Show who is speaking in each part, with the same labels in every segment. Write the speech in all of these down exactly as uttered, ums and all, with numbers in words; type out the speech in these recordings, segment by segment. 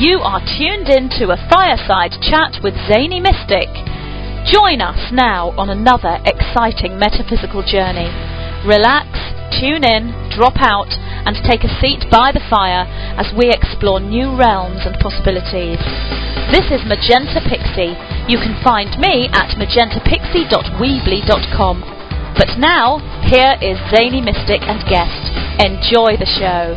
Speaker 1: You are tuned in to a fireside chat with Zany Mystic. Join us now on another exciting metaphysical journey. Relax, tune in, drop out, and take a seat by the fire as we explore new realms and possibilities. This is Magenta Pixie. You can find me at magenta pixie dot weebly dot com. But now, here is Zany Mystic and guest. Enjoy the show.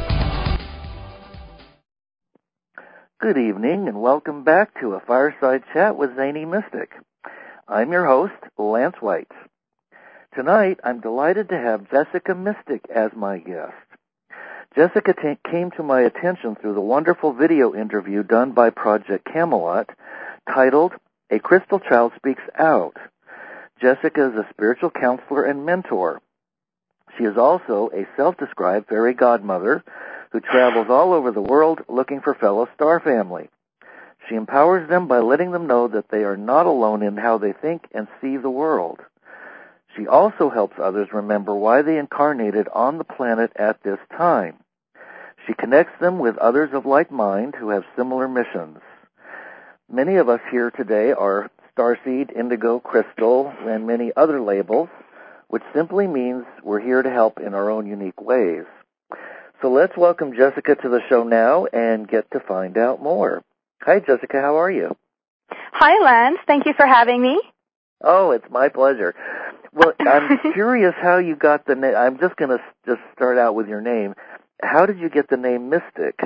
Speaker 2: Good evening and welcome back to a fireside chat with Zany Mystic. I'm your host, Lance White. Tonight, I'm delighted to have Jessica Mystic as my guest. Jessica t- came to my attention through the wonderful video interview done by Project Camelot titled, A Crystal Child Speaks Out. Jessica is a spiritual counselor and mentor. She is also a self-described fairy godmother who travels all over the world looking for fellow star family. She empowers them by letting them know that they are not alone in how they think and see the world. She also helps others remember why they incarnated on the planet at this time. She connects them with others of like mind who have similar missions. Many of us here today are starseed, indigo, crystal, and many other labels, which simply means we're here to help in our own unique ways. So let's welcome Jessica to the show now and get to find out more. Hi, Jessica. How are you?
Speaker 3: Hi, Lance. Thank you for having me.
Speaker 2: Oh, it's my pleasure. Well, I'm curious how you got the name. I'm just going to just start out with your name. How did you get the name Mystic?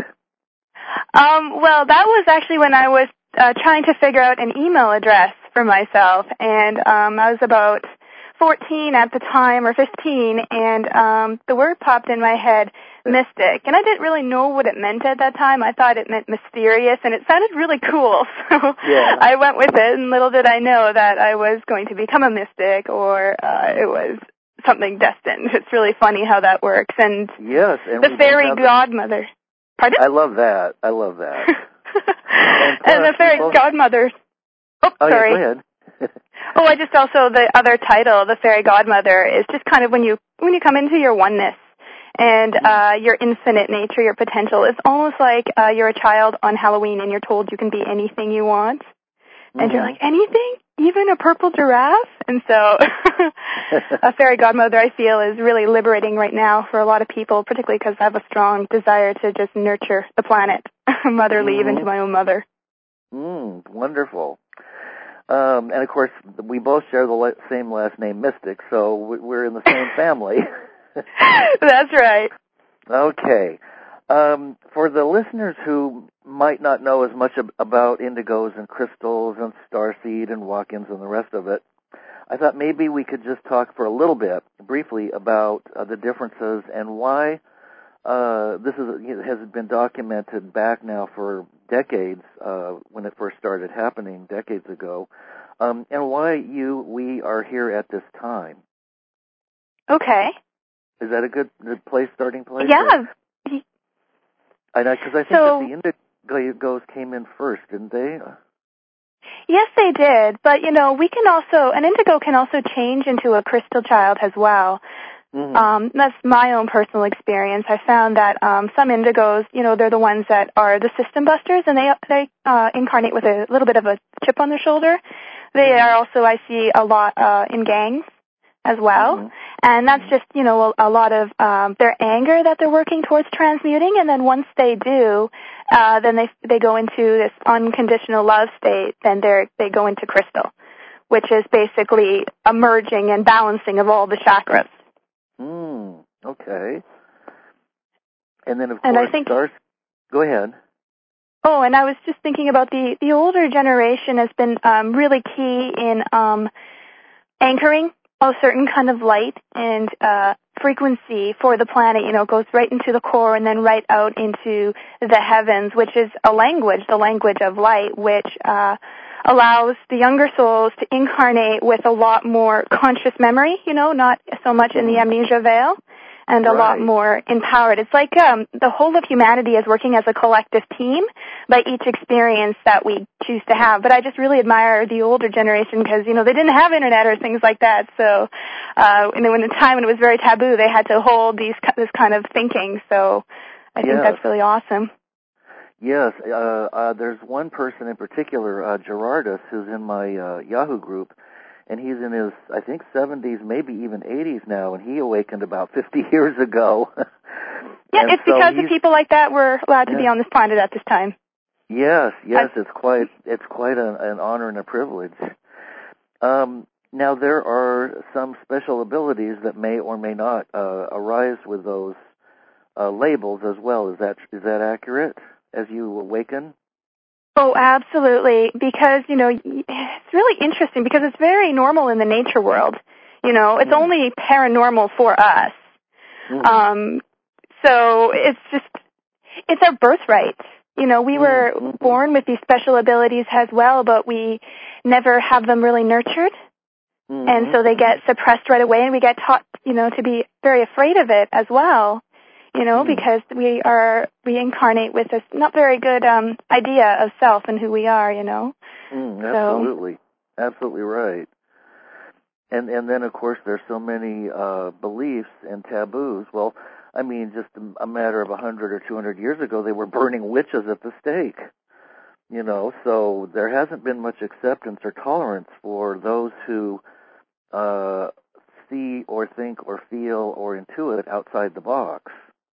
Speaker 3: Um, well, that was actually when I was uh, trying to figure out an email address for myself, and um, I was about fourteen at the time, or fifteen, and um, the word popped in my head, mystic, and I didn't really know what it meant at that time. I thought it meant mysterious, and it sounded really cool, so
Speaker 2: yeah.
Speaker 3: I went with it, and little did I know that I was going to become a mystic, or uh, it was something destined. It's really funny how that works, and,
Speaker 2: yes, and
Speaker 3: the fairy godmother. Pardon?
Speaker 2: I love that. I love that. and,
Speaker 3: and the fairy both... godmother. Oh,
Speaker 2: oh
Speaker 3: sorry.
Speaker 2: Yeah, go ahead.
Speaker 3: oh, I just also, the other title, the fairy godmother, is just kind of when you when you come into your oneness and uh, your infinite nature, your potential. It's almost like uh, you're a child on Halloween and you're told you can be anything you want. And mm-hmm. you're like, anything? Even a purple giraffe? And so a fairy godmother, I feel, is really liberating right now for a lot of people, particularly because I have a strong desire to just nurture the planet, motherly
Speaker 2: mm-hmm.
Speaker 3: even to my own mother.
Speaker 2: Mm, wonderful. Um, and, of course, we both share the le- same last name, Mystic, so we're in the same family.
Speaker 3: That's right.
Speaker 2: Okay. Um, for the listeners who might not know as much ab- about indigos and crystals and starseed and walk-ins and the rest of it, I thought maybe we could just talk for a little bit, briefly, about uh, the differences and why uh, this is, has been documented back now for decades, uh, when it first started happening decades ago, um, and why you we are here at this time.
Speaker 3: Okay.
Speaker 2: Is that a good, good place, starting place?
Speaker 3: Yeah.
Speaker 2: Or? I know, because I think
Speaker 3: so,
Speaker 2: that the indigos came in first, didn't they?
Speaker 3: Yes, they did. But, you know, we can also, an indigo can also change into a crystal child as well. Mm-hmm. Um, that's my own personal experience. I found that um, some indigos, you know, they're the ones that are the system busters, and they they uh, incarnate with a little bit of a chip on their shoulder. They mm-hmm. are also, I see, a lot uh, in gangs as well. Mm-hmm. And that's just, you know, a, a lot of um, their anger that they're working towards transmuting. And then once they do, uh, then they they go into this unconditional love state. Then they they go into crystal, which is basically a merging and balancing of all the chakras.
Speaker 2: Mm, okay. And then, of
Speaker 3: and
Speaker 2: course,
Speaker 3: I think,
Speaker 2: stars. Go ahead.
Speaker 3: Oh, and I was just thinking about the, the older generation has been um, really key in um, anchoring a certain kind of light and uh, frequency for the planet. You know, it goes right into the core and then right out into the heavens, which is a language, the language of light, which uh, allows the younger souls to incarnate with a lot more conscious memory, you know, not so much in the amnesia veil, and a
Speaker 2: right.
Speaker 3: lot more empowered. It's like um, the whole of humanity is working as a collective team by each experience that we choose to have. But I just really admire the older generation because, you know, they didn't have internet or things like that. So, uh, and in the time when it was very taboo, they had to hold these this kind of thinking. So I think
Speaker 2: yes.
Speaker 3: that's really awesome.
Speaker 2: Yes, uh, uh, there's one person in particular, uh, Gerardus, who's in my uh, Yahoo group, and he's in his, I think, seventies, maybe even eighties now, and he awakened about fifty years ago.
Speaker 3: Yeah,
Speaker 2: and
Speaker 3: it's
Speaker 2: so
Speaker 3: because of people like that were allowed to
Speaker 2: yeah.
Speaker 3: be on this planet at this time.
Speaker 2: Yes, yes,
Speaker 3: I,
Speaker 2: it's quite it's quite an, an honor and a privilege. Um, now, there are some special abilities that may or may not uh, arise with those uh, labels as well. Is that is that accurate as you awaken?
Speaker 3: Oh, absolutely. Because, you know, it's really interesting because it's very normal in the nature world. You know, it's mm-hmm. only paranormal for us. Mm-hmm. Um, so it's just, it's our birthright. You know, we were mm-hmm. born with these special abilities as well, but we never have them really nurtured. Mm-hmm. And so they get suppressed right away, and we get taught, you know, to be very afraid of it as well. You know, mm-hmm. because we are, we incarnate with this not very good um, idea of self and who we are, you know.
Speaker 2: Mm, absolutely. So. Absolutely right. And and then, of course, there's so many uh, beliefs and taboos. Well, I mean, just a, a matter of one hundred or two hundred years ago, they were burning witches at the stake. You know, so there hasn't been much acceptance or tolerance for those who uh, see or think or feel or intuit outside the box.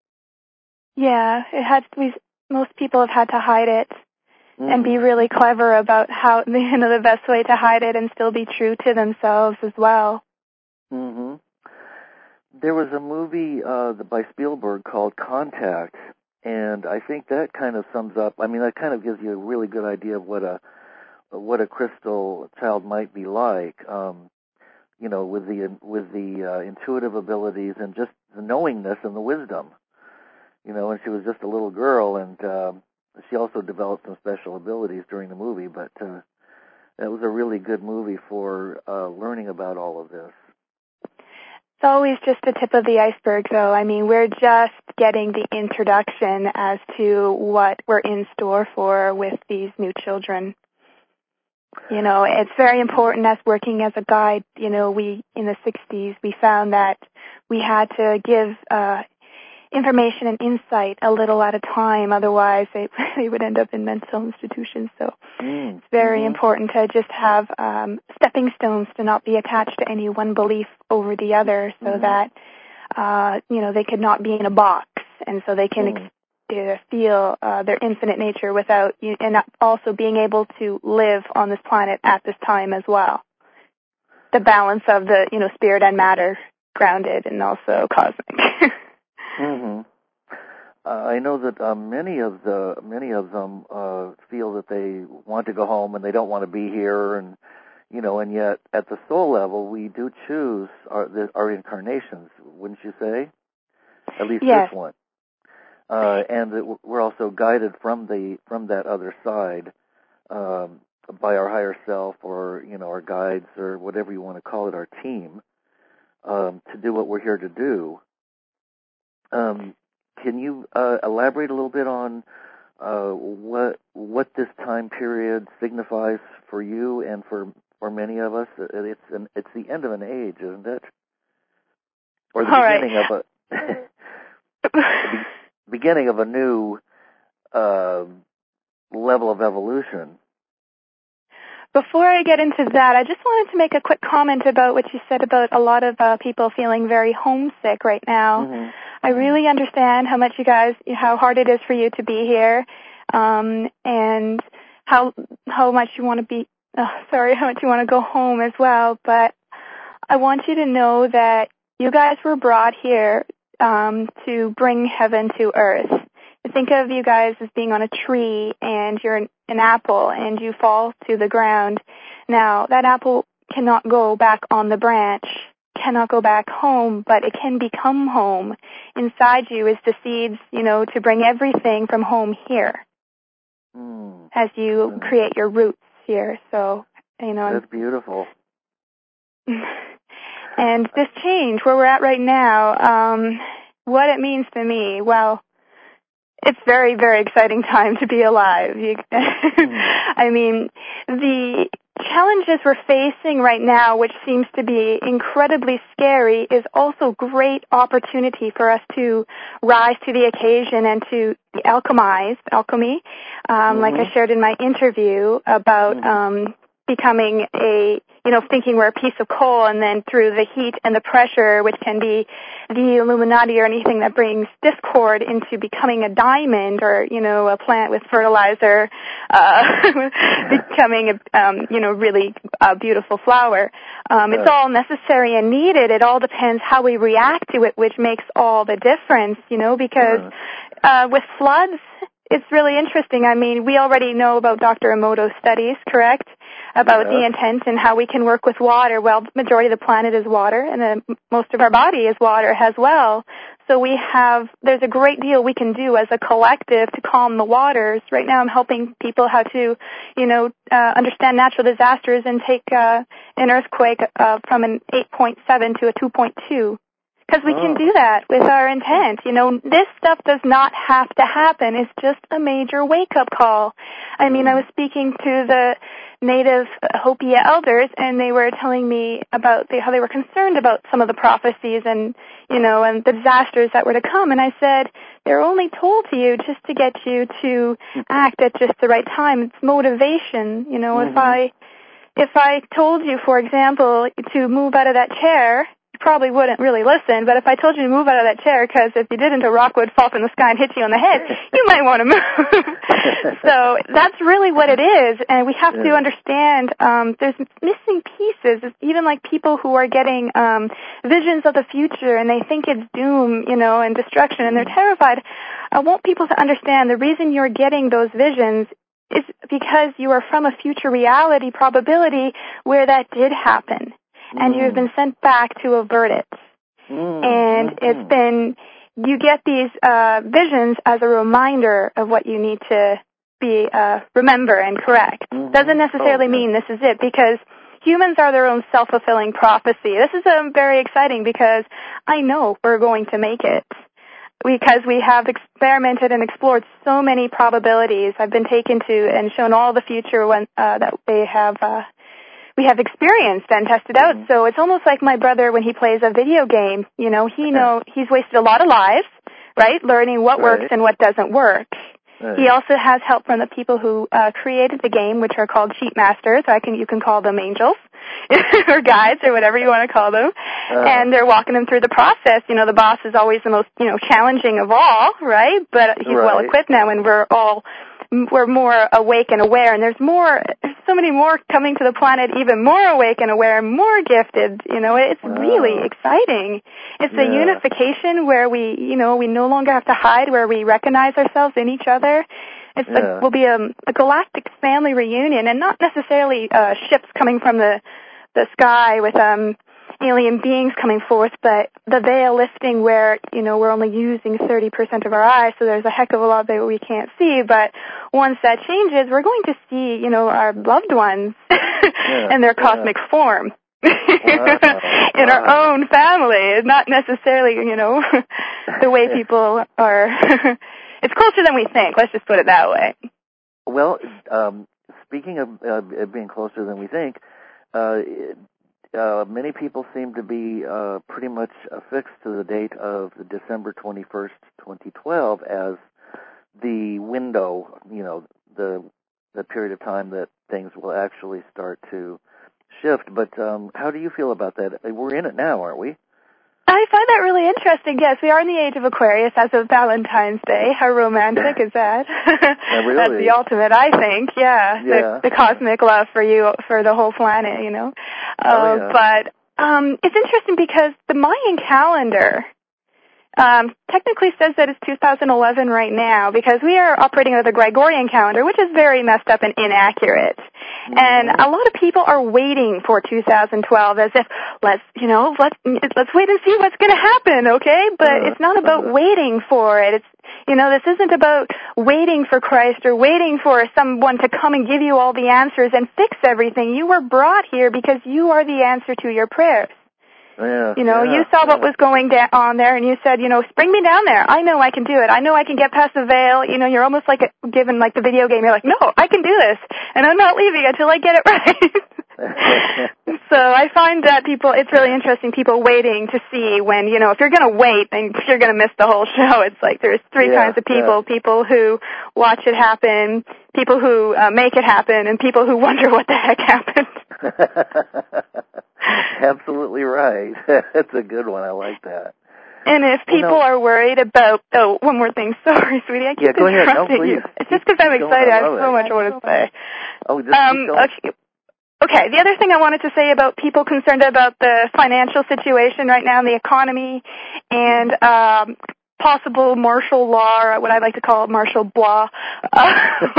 Speaker 3: Yeah, it had. We most people have had to hide it mm-hmm. and be really clever about how, you know, the best way to hide it and still be true to themselves as well.
Speaker 2: Mm-hmm. There was a movie uh, by Spielberg called Contact, and I think that kind of sums up. I mean, that kind of gives you a really good idea of what a what a crystal child might be like. Um, you know, with the with the uh, intuitive abilities and just the knowingness and the wisdom. You know, and she was just a little girl, and uh, she also developed some special abilities during the movie, but uh, it was a really good movie for uh, learning about all of this.
Speaker 3: It's always just the tip of the iceberg, though. I mean, we're just getting the introduction as to what we're in store for with these new children. You know, it's very important as working as a guide. You know, we, in the sixties, we found that we had to give uh information and insight a little at a time, otherwise they they would end up in mental institutions. So mm, it's very mm-hmm. important to just have um, stepping stones to not be attached to any one belief over the other, so mm-hmm. that uh, you know they could not be in a box, and so they can mm. ex- uh, feel uh, their infinite nature without, and also being able to live on this planet at this time as well. The balance of the, you know, spirit and matter, grounded and also cosmic.
Speaker 2: Mm-hmm. Uh, I know that uh, many of the many of them uh, feel that they want to go home and they don't want to be here, and you know, and yet at the soul level, we do choose our the, our incarnations, wouldn't you say? At least
Speaker 3: yes.
Speaker 2: this one, uh, and that we're also guided from the from that other side um, by our higher self, or you know, our guides, or whatever you want to call it, our team, um, to do what we're here to do. Um, can you uh, elaborate a little bit on uh, what what this time period signifies for you and for, for many of us? It's an, it's the end of an age, isn't it? Or the
Speaker 3: All
Speaker 2: beginning
Speaker 3: right.
Speaker 2: of a the be, beginning of a new uh, level of evolution.
Speaker 3: Before I get into that, I just wanted to make a quick comment about what you said about a lot of uh, people feeling very homesick right now.
Speaker 2: Mm-hmm.
Speaker 3: I really understand how much you guys, how hard it is for you to be here, um, and how how much you want to be, oh, sorry, how much you want to go home as well. But I want you to know that you guys were brought here um, to bring heaven to earth. Think of you guys as being on a tree, and you're an, an apple, and you fall to the ground. Now, that apple cannot go back on the branch, cannot go back home, but it can become home. Inside you is the seeds, you know, to bring everything from home here
Speaker 2: mm.
Speaker 3: as you mm. create your roots here. So, you know.
Speaker 2: That's beautiful.
Speaker 3: And this change, where we're at right now, um, what it means to me, well, it's very, very exciting time to be alive. You, mm. I mean, the challenges we're facing right now, which seems to be incredibly scary, is also great opportunity for us to rise to the occasion and to alchemize, alchemy, um, mm-hmm. like I shared in my interview about um, becoming a, you know, thinking we're a piece of coal, and then through the heat and the pressure, which can be the Illuminati or anything that brings discord, into becoming a diamond, or, you know, a plant with fertilizer, uh, becoming a, um, you know, really uh, beautiful flower. Um, it's all necessary and needed. It all depends how we react to it, which makes all the difference, you know, because uh, with floods, it's really interesting. I mean, we already know about Doctor Emoto's studies, correct? About yeah. the intent and how we can work with water. Well, the majority of the planet is water, and then most of our body is water as well. So we have, there's a great deal we can do as a collective to calm the waters. Right now I'm helping people how to, you know, uh, understand natural disasters and take uh, an earthquake uh, from an eight point seven to a two point two. Because we oh. can do that with our intent. You know, this stuff does not have to happen. It's just a major wake-up call. I mean, I was speaking to the native Hopi elders, and they were telling me about the, how they were concerned about some of the prophecies and, you know, and the disasters that were to come. And I said, they're only told to you just to get you to act at just the right time. It's motivation. You know, mm-hmm. if I, if I told you, for example, to move out of that chair, probably wouldn't really listen, but if I told you to move out of that chair, because if you didn't, a rock would fall from the sky and hit you on the head, you might want to move. So that's really what it is, and we have yeah. to understand um, there's missing pieces, even like people who are getting um, visions of the future, and they think it's doom, you know, and destruction, and they're terrified. I want people to understand the reason you're getting those visions is because you are from a future reality probability where that did happen. And mm. you've been sent back to avert it. Mm. And mm-hmm. it's been, you get these uh, visions as a reminder of what you need to be, uh, remember and correct. Mm-hmm. Doesn't necessarily oh, mean this is it, because humans are their own self-fulfilling prophecy. This is um, very exciting because I know we're going to make it. Because we have experimented and explored so many probabilities. I've been taken to and shown all the future when, uh, that they have, uh, we have experienced and tested out. Mm-hmm. So it's almost like my brother when he plays a video game. You know, he know he's wasted a lot of lives, right, learning what right. works and what doesn't work. Right. He also has help from the people who uh, created the game, which are called cheat masters. I can you can call them angels or guides or whatever you want to call them. Uh, and they're walking them through the process. You know, the boss is always the most, you know, challenging of all, right? But he's right. well equipped now, and we're all we're more awake and aware, and there's more, there's so many more coming to the planet, even more awake and aware, and more gifted. You know, it's wow. really exciting. It's yeah. a unification where we, you know, we no longer have to hide, where we recognize ourselves in each other. It's yeah. a, will be a, a galactic family reunion, and not necessarily uh, ships coming from the the sky with um alien beings coming forth, but the veil lifting where, you know, we're only using thirty percent of our eyes, so there's a heck of a lot that we can't see, but once that changes, we're going to see, you know, our loved ones yeah, in their cosmic yeah. form. Wow. In our wow. own family, not necessarily, you know, the way people are. It's closer than we think, let's just put it that way.
Speaker 2: Well, um, speaking of uh, being closer than we think, uh, Uh, many people seem to be uh, pretty much affixed to the date of December twenty-first, twenty twelve as the window, you know, the the period of time that things will actually start to shift. But um, how do you feel about that? We're in it now, aren't we?
Speaker 3: I find that really interesting. Yes, we are in the age of Aquarius as of Valentine's Day. How romantic is that?
Speaker 2: Yeah, really.
Speaker 3: That's the ultimate, I think. Yeah,
Speaker 2: yeah.
Speaker 3: The, the cosmic love for you, for the whole planet, you know.
Speaker 2: Oh,
Speaker 3: uh,
Speaker 2: yeah.
Speaker 3: But um, it's interesting because the Mayan calendar um, technically says that it's two thousand eleven right now, because we are operating under the Gregorian calendar, which is very messed up and inaccurate. Mm-hmm. And a lot of people are waiting for two thousand twelve as if, let's, you know, let's let's wait and see what's going to happen, okay? But uh, it's not about uh, waiting for it. It's, you know, this isn't about waiting for Christ or waiting for someone to come and give you all the answers and fix everything. You were brought here because you are the answer to your prayers.
Speaker 2: Yeah,
Speaker 3: you know,
Speaker 2: yeah,
Speaker 3: you saw
Speaker 2: yeah.
Speaker 3: what was going da- on there, and you said, you know, bring me down there. I know I can do it. I know I can get past the veil. You know, you're almost like a, given like the video game. You're like, no, I can do this, and I'm not leaving until I get it right. So I find that people, it's really interesting, people waiting to see when, you know, if you're going to wait, then you're going to miss the whole show. It's like there's three
Speaker 2: yeah,
Speaker 3: kinds of people,
Speaker 2: yeah.
Speaker 3: people who watch it happen, people who uh, make it happen, and people who wonder what the heck happened.
Speaker 2: Absolutely right. That's a good one. I like that.
Speaker 3: And if people
Speaker 2: you know,
Speaker 3: are worried about, oh, one more thing. Sorry, sweetie, I keep
Speaker 2: yeah, go ahead. No,
Speaker 3: interrupting
Speaker 2: please.
Speaker 3: you. It's just because I'm
Speaker 2: Keep
Speaker 3: excited.
Speaker 2: going. I
Speaker 3: I have
Speaker 2: love
Speaker 3: so
Speaker 2: it.
Speaker 3: much I want to say.
Speaker 2: Oh, just
Speaker 3: um,
Speaker 2: keep going.
Speaker 3: Okay. Okay, the other thing I wanted to say about people concerned about the financial situation right now in the economy and um, possible martial law, or what I like to call martial blah, uh,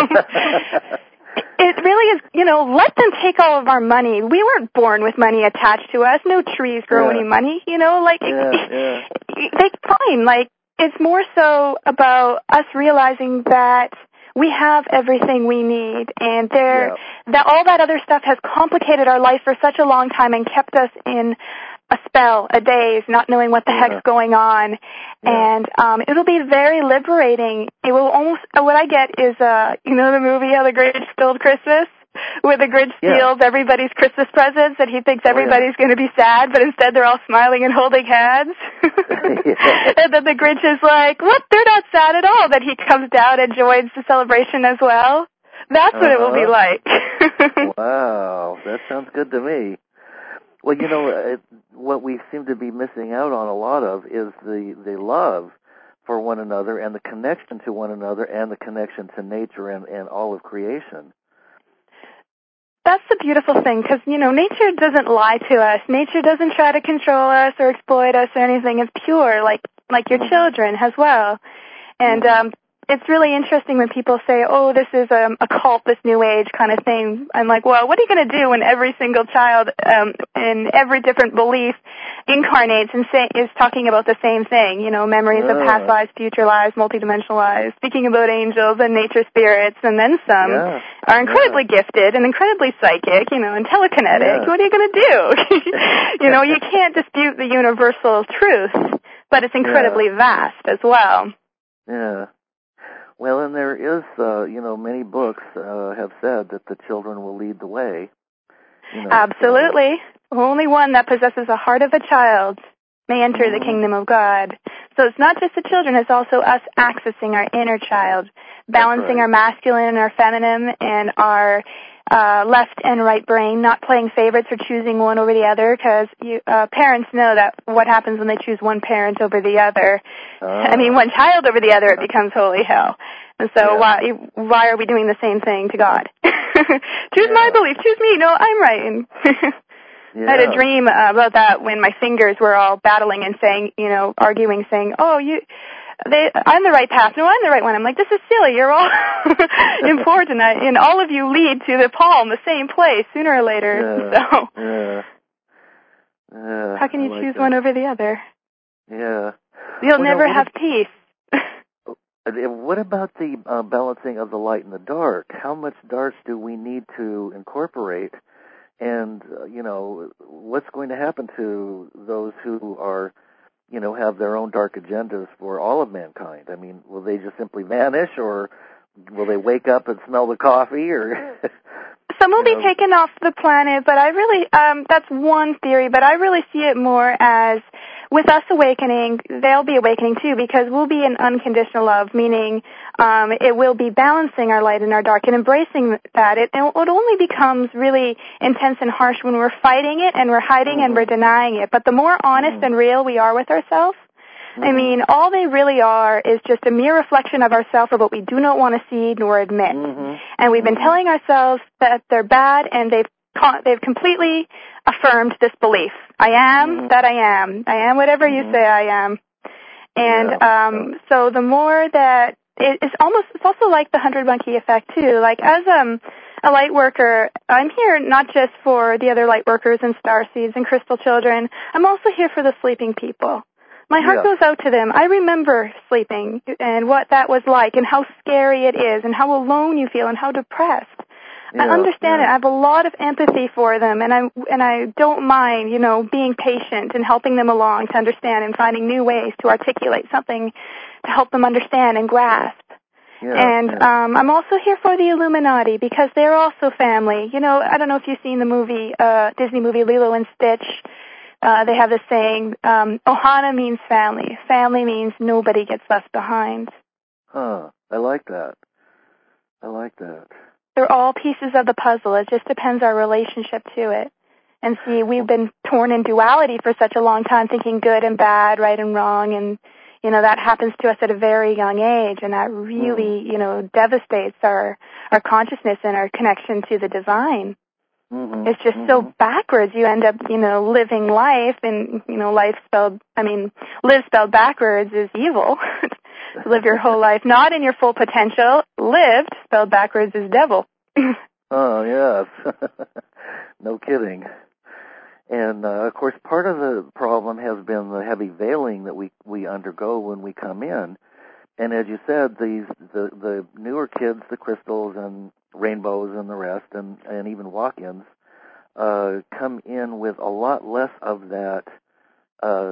Speaker 3: it really is, you know, let them take all of our money. We weren't born with money attached to us. No trees grow
Speaker 2: Yeah.
Speaker 3: any money, you know, like,
Speaker 2: yeah, yeah.
Speaker 3: they fine. Like, it's more so about us realizing that we have everything we need, and there,
Speaker 2: yeah.
Speaker 3: that all that other stuff has complicated our life for such a long time and kept us in a spell, a daze, not knowing what the
Speaker 2: yeah.
Speaker 3: heck's going on.
Speaker 2: Yeah.
Speaker 3: And um, it'll be very liberating. It will almost, what I get is, uh, you know the movie How the Grinch Stole Christmas? Where the Grinch
Speaker 2: yeah.
Speaker 3: steals everybody's Christmas presents, and he thinks everybody's
Speaker 2: oh, yeah.
Speaker 3: going to be sad, but instead they're all smiling and holding hands.
Speaker 2: yeah.
Speaker 3: And then the Grinch is like, what? They're not sad at all. Then he comes down and joins the celebration as well. That's
Speaker 2: uh-huh.
Speaker 3: what it will be like.
Speaker 2: Wow, that sounds good to me. Well, you know, it, what we seem to be missing out on a lot of is the, the love for one another and the connection to one another and the connection to nature and, and all of creation.
Speaker 3: That's the beautiful thing, because, you know, nature doesn't lie to us. Nature doesn't try to control us or exploit us or anything. It's pure, like like your children as well. And um, it's really interesting when people say, oh, this is um, a cult, this new age kind of thing. I'm like, well, what are you going to do when every single child um, in every different belief incarnates and say, is talking about the same thing, you know, memories
Speaker 2: uh.
Speaker 3: of past lives, future lives, multidimensional lives, speaking about angels and nature spirits, and then some
Speaker 2: yeah.
Speaker 3: are incredibly
Speaker 2: yeah.
Speaker 3: gifted and incredibly psychic, you know, and telekinetic.
Speaker 2: Yeah.
Speaker 3: What are you going to do? You know, you can't dispute the universal truth, but it's incredibly
Speaker 2: yeah.
Speaker 3: vast as well.
Speaker 2: Yeah. Well, and there is, uh, you know, many books uh, have said that the children will lead the way. You know,
Speaker 3: Absolutely. So. Only one that possesses a heart of a child may enter
Speaker 2: mm-hmm.
Speaker 3: the kingdom of God. So it's not just the children, it's also us accessing our inner child, balancing
Speaker 2: right.
Speaker 3: our masculine and our feminine and our uh, left and right brain, not playing favorites or choosing one over the other, because uh, parents know that what happens when they choose one parent over the other. Uh. I mean, one child over the other, it becomes holy hell. And so
Speaker 2: yeah.
Speaker 3: why why are we doing the same thing to God? Choose
Speaker 2: yeah.
Speaker 3: my belief. Choose me. No, I'm right. And
Speaker 2: yeah.
Speaker 3: I had a dream uh, about that when my fingers were all battling and saying, you know, arguing, saying, oh, you... They, I'm the right path. No, I'm the right one. I'm like, this is silly. You're all important, and all of you lead to the palm, the same place, sooner or later.
Speaker 2: Yeah.
Speaker 3: So,
Speaker 2: yeah. Yeah.
Speaker 3: how can you
Speaker 2: like
Speaker 3: choose
Speaker 2: that.
Speaker 3: one over the other?
Speaker 2: Yeah.
Speaker 3: You'll
Speaker 2: well,
Speaker 3: never
Speaker 2: no,
Speaker 3: have
Speaker 2: if,
Speaker 3: peace.
Speaker 2: What about the uh, balancing of the light and the dark? How much dark do we need to incorporate? And, uh, you know, what's going to happen to those who are, you know, have their own dark agendas for all of mankind? I mean, will they just simply vanish, or will they wake up and smell the coffee, or...
Speaker 3: Some will
Speaker 2: you
Speaker 3: be
Speaker 2: know.
Speaker 3: taken off the planet, but I really, um, that's one theory, but I really see it more as, with us awakening, they'll be awakening too, because we'll be in unconditional love, meaning um, it will be balancing our light and our dark and embracing that. It, it only becomes really intense and harsh when we're fighting it and we're hiding mm-hmm. and we're denying it. But the more honest mm-hmm. and real we are with ourselves, mm-hmm. I mean, all they really are is just a mere reflection of ourselves of what we do not want to see nor admit.
Speaker 2: Mm-hmm.
Speaker 3: And we've been
Speaker 2: mm-hmm.
Speaker 3: telling ourselves that they're bad, and they've they've completely affirmed this belief. I am mm-hmm. that I am. I am whatever mm-hmm. you say I am. And
Speaker 2: yeah.
Speaker 3: um, so the more that it, it's almost it's also like the hundred monkey effect too. Like as um, a light worker, I'm here not just for the other light workers and star seeds and crystal children. I'm also here for the sleeping people. My heart
Speaker 2: yeah.
Speaker 3: goes out to them. I remember sleeping and what that was like and how scary it is and how alone you feel and how depressed. Yeah, I understand yeah. it. I have a lot of empathy for them, and I and I don't mind, you know, being patient and helping them along to understand and finding new ways to articulate something to help them understand and grasp.
Speaker 2: Yeah,
Speaker 3: and
Speaker 2: yeah.
Speaker 3: Um, I'm also here for the Illuminati because they're also family. You know, I don't know if you've seen the movie, uh, Disney movie Lilo and Stitch. Uh, they have this saying, um, Ohana means family. Family means nobody gets left behind.
Speaker 2: Huh. I like that. I like that.
Speaker 3: They're all pieces of the puzzle. It just depends our relationship to it. And see, we've been torn in duality for such a long time, thinking good and bad, right and wrong, and, you know, that happens to us at a very young age, and that really, mm. you know, devastates our, our consciousness and our connection to the divine.
Speaker 2: Mm-hmm.
Speaker 3: It's just
Speaker 2: mm-hmm.
Speaker 3: so backwards. You end up, you know, living life, and, you know, life spelled, I mean, live spelled backwards is evil. Live your whole life not in your full potential. Lived spelled backwards is devil.
Speaker 2: Oh, yes. No kidding. And, uh, of course, part of the problem has been the heavy veiling that we, we undergo when we come in. And as you said, these the, the newer kids, the crystals and rainbows and the rest, and, and even walk-ins, uh, come in with a lot less of that uh,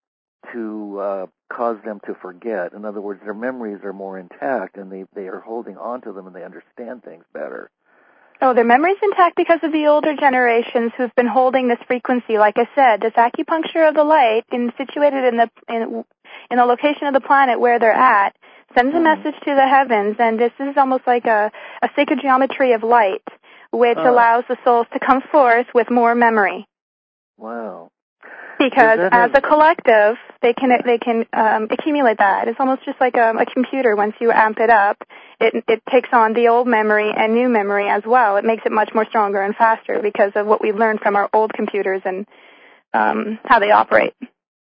Speaker 2: to uh, cause them to forget. In other words, their memories are more intact, and they, they are holding on to them, and they understand things better.
Speaker 3: Oh, their memory's intact because of the older generations who've been holding this frequency. Like I said, this acupuncture of the light, in, situated in the in, in the location of the planet where they're at, sends a
Speaker 2: mm.
Speaker 3: message to the heavens, and this is almost like a, a sacred geometry of light, which
Speaker 2: oh.
Speaker 3: allows the souls to come forth with more memory.
Speaker 2: Wow.
Speaker 3: Because as
Speaker 2: have...
Speaker 3: a collective, they can they can um, accumulate that. It's almost just like a, a computer. Once you amp it up, it it takes on the old memory and new memory as well. It makes it much more stronger and faster because of what we've learned from our old computers and um, how they operate.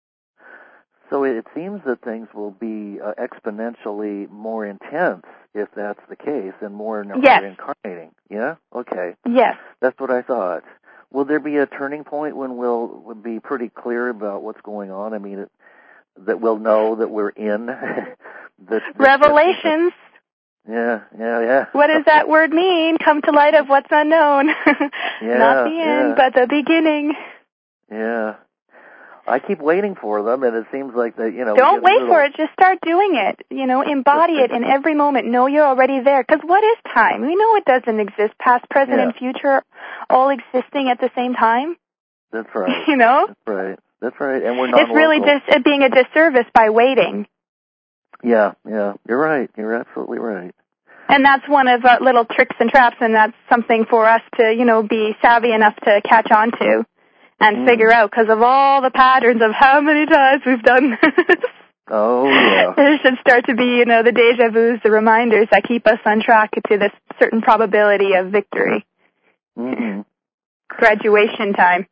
Speaker 2: So it seems that things will be uh, exponentially more intense if that's the case, and more
Speaker 3: yes.
Speaker 2: incarnating. Yeah? Okay.
Speaker 3: Yes.
Speaker 2: That's what I thought. Will there be a turning point when we'll, we'll be pretty clear about what's going on? I mean, it, that we'll know that we're in the, the
Speaker 3: Revelations.
Speaker 2: Yeah, yeah, yeah.
Speaker 3: What does that word mean? Come to light of what's unknown.
Speaker 2: Yeah,
Speaker 3: Not the end,
Speaker 2: yeah.
Speaker 3: but the beginning.
Speaker 2: Yeah. I keep waiting for them, and it seems like that, you know...
Speaker 3: Don't wait
Speaker 2: little...
Speaker 3: for it. Just start doing it. You know, embody it in every moment. Know you're already there. Because what is time? We know it doesn't exist. Past, present,
Speaker 2: yeah.
Speaker 3: and future all existing at the same time.
Speaker 2: That's right.
Speaker 3: You know?
Speaker 2: That's right. That's right. And we're not.
Speaker 3: It's really just being a disservice by waiting.
Speaker 2: Yeah, yeah. You're right. You're absolutely right.
Speaker 3: And that's one of our little tricks and traps, and that's something for us to, you know, be savvy enough to catch on to. And mm. figure out, because of all the patterns of how many times we've done this.
Speaker 2: Oh, yeah.
Speaker 3: There should start to be, you know, the deja vus, the reminders that keep us on track to this certain probability of victory.
Speaker 2: Mm-hmm.
Speaker 3: Graduation time.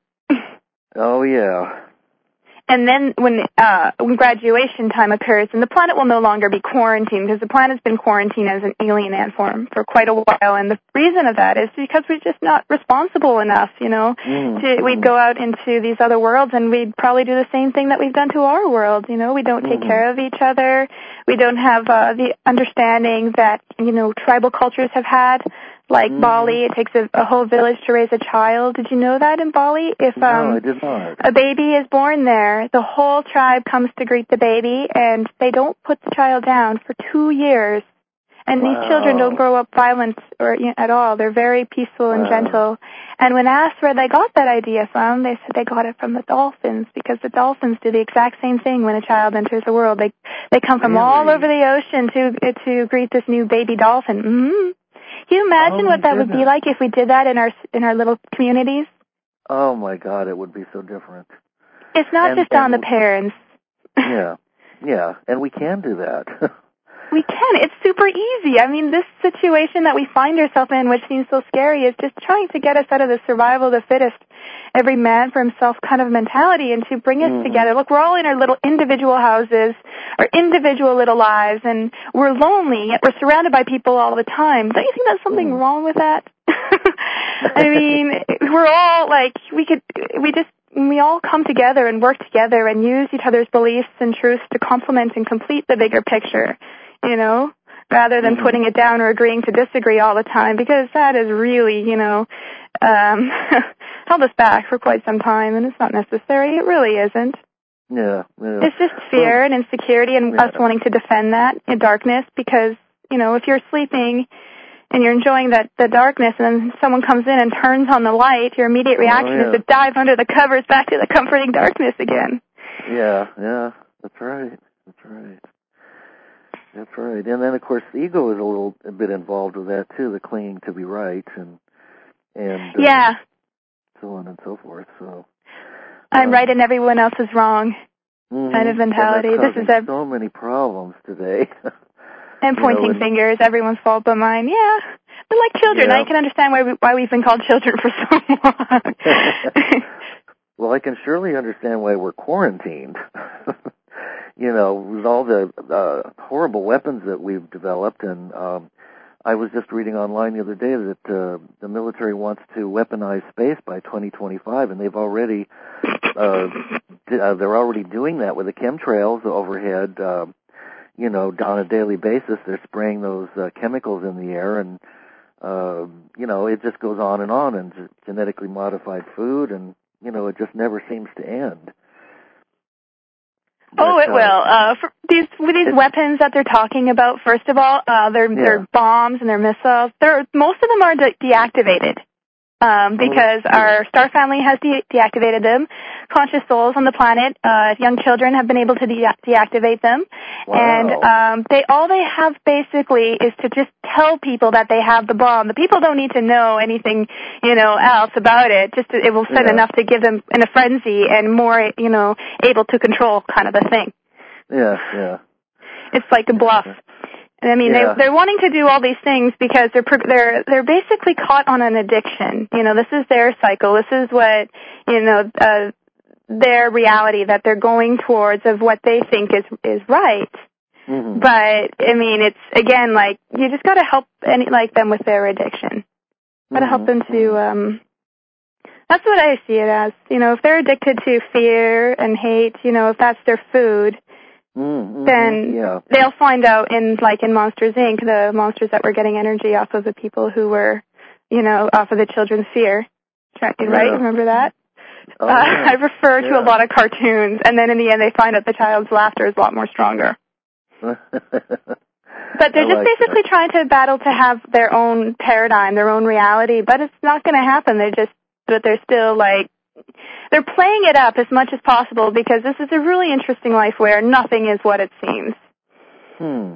Speaker 2: Oh, yeah.
Speaker 3: And then when uh, when graduation time occurs, and the planet will no longer be quarantined, because the planet's been quarantined as an alien ant form for quite a while, and the reason of that is because we're just not responsible enough, you know.
Speaker 2: Mm-hmm.
Speaker 3: To, we'd go out into these other worlds, and we'd probably do the same thing that we've done to our world, you know. We don't take mm-hmm. care of each other. We don't have uh, the understanding that, you know, tribal cultures have had. Like mm-hmm. Bali, it takes a, a whole village to raise a child. Did you know that in Bali? If um,
Speaker 2: no, I did not.
Speaker 3: A baby is born there, the whole tribe comes to greet the baby, and they don't put the child down for two years. And
Speaker 2: wow.
Speaker 3: these children don't grow up violent or you know, at all. They're very peaceful
Speaker 2: wow.
Speaker 3: and gentle. And when asked where they got that idea from, they said they got it from the dolphins, because the dolphins do the exact same thing when a child enters the world. They they come from
Speaker 2: really?
Speaker 3: all over the ocean to to greet this new baby dolphin. Mm-hmm. Can you imagine
Speaker 2: oh,
Speaker 3: what that
Speaker 2: goodness.
Speaker 3: would be like if we did that in our in our little communities?
Speaker 2: Oh, my God, it would be so different.
Speaker 3: It's not
Speaker 2: and,
Speaker 3: just
Speaker 2: and,
Speaker 3: on the parents.
Speaker 2: Yeah, yeah, and we can do that.
Speaker 3: We can. It's super easy. I mean, this situation that we find ourselves in, which seems so scary, is just trying to get us out of the survival of the fittest, every man for himself kind of mentality, and to bring us mm-hmm. together. Look, we're all in our little individual houses, our individual little lives, and we're lonely, yet we're surrounded by people all the time. Don't you think there's something mm. wrong with that? I mean, we're all like, we could, we just, we all come together and work together and use each other's beliefs and truths to complement and complete the bigger picture. You know, rather than
Speaker 2: mm-hmm.
Speaker 3: putting it down or agreeing to disagree all the time, because that has really, you know, um, held us back for quite some time, and it's not necessary. It really isn't.
Speaker 2: Yeah, yeah.
Speaker 3: It's just fear
Speaker 2: well,
Speaker 3: and insecurity and
Speaker 2: yeah.
Speaker 3: us wanting to defend that in darkness, because, you know, if you're sleeping and you're enjoying that the darkness and then someone comes in and turns on the light, your immediate reaction
Speaker 2: oh, yeah.
Speaker 3: is to dive under the covers back to the comforting darkness again.
Speaker 2: Yeah, yeah, that's right. That's right. That's right. And then, of course, the ego is a little a bit involved with that, too, the clinging to be right and, and uh,
Speaker 3: yeah.
Speaker 2: so on and so forth. So
Speaker 3: I'm
Speaker 2: um,
Speaker 3: right and everyone else is wrong
Speaker 2: mm-hmm.
Speaker 3: kind of mentality.
Speaker 2: And that's
Speaker 3: this is
Speaker 2: causing
Speaker 3: a,
Speaker 2: so many problems today.
Speaker 3: and pointing
Speaker 2: you know, and,
Speaker 3: fingers, everyone's fault but mine. Yeah. We're like children.
Speaker 2: Yeah.
Speaker 3: I can understand why, we, why we've been called children for so long.
Speaker 2: Well, I can surely understand why we're quarantined. You know, with all the uh, horrible weapons that we've developed, and um, I was just reading online the other day that uh, the military wants to weaponize space by twenty twenty-five, and they've already uh, d- uh, they're already doing that with the chemtrails overhead. Uh, you know, on a daily basis, they're spraying those uh, chemicals in the air, and uh, you know, it just goes on and on, and g- genetically modified food, and you know, it just never seems to end.
Speaker 3: Oh,
Speaker 2: But,
Speaker 3: it
Speaker 2: uh,
Speaker 3: will. Uh, for these with these weapons that they're talking about, first of all, uh, they're
Speaker 2: yeah.
Speaker 3: they're bombs and they're missiles. They're most of them are de- deactivated um, because
Speaker 2: oh,
Speaker 3: our star family has de- deactivated them. Conscious souls on the planet, uh, young children have been able to de- deactivate them,
Speaker 2: wow.
Speaker 3: and um, they all they have basically is to just tell people that they have the bomb. The people don't need to know anything, you know, else about it. Just to, it will send
Speaker 2: yeah.
Speaker 3: enough to give them in a frenzy and more, you know, able to control kind of a thing.
Speaker 2: Yeah, yeah.
Speaker 3: It's like a bluff. I mean,
Speaker 2: yeah.
Speaker 3: they they're wanting to do all these things because they're they're they're basically caught on an addiction. You know, this is their cycle. This is what, you know, uh, their reality that they're going towards of what they think is is right.
Speaker 2: Mm-hmm.
Speaker 3: But I mean, it's again like you just got to help any like them with their addiction. Got to
Speaker 2: mm-hmm.
Speaker 3: help them to. um That's what I see it as. You know, if they're addicted to fear and hate, you know, if that's their food.
Speaker 2: Mm-hmm.
Speaker 3: Then
Speaker 2: yeah.
Speaker 3: they'll find out in, like in Monsters, Incorporated, the monsters that were getting energy off of the people who were, you know, off of the children's fear. Right?
Speaker 2: Yeah.
Speaker 3: Remember that?
Speaker 2: Oh,
Speaker 3: uh,
Speaker 2: yeah.
Speaker 3: I refer to
Speaker 2: yeah.
Speaker 3: a lot of cartoons, and then in the end they find out the child's laughter is a lot more stronger. But they're
Speaker 2: I
Speaker 3: just
Speaker 2: like
Speaker 3: basically
Speaker 2: that.
Speaker 3: trying to battle to have their own paradigm, their own reality, but it's not going to happen. They're just, but they're still like, they're playing it up as much as possible because this is a really interesting life where nothing is what it seems.
Speaker 2: Hmm.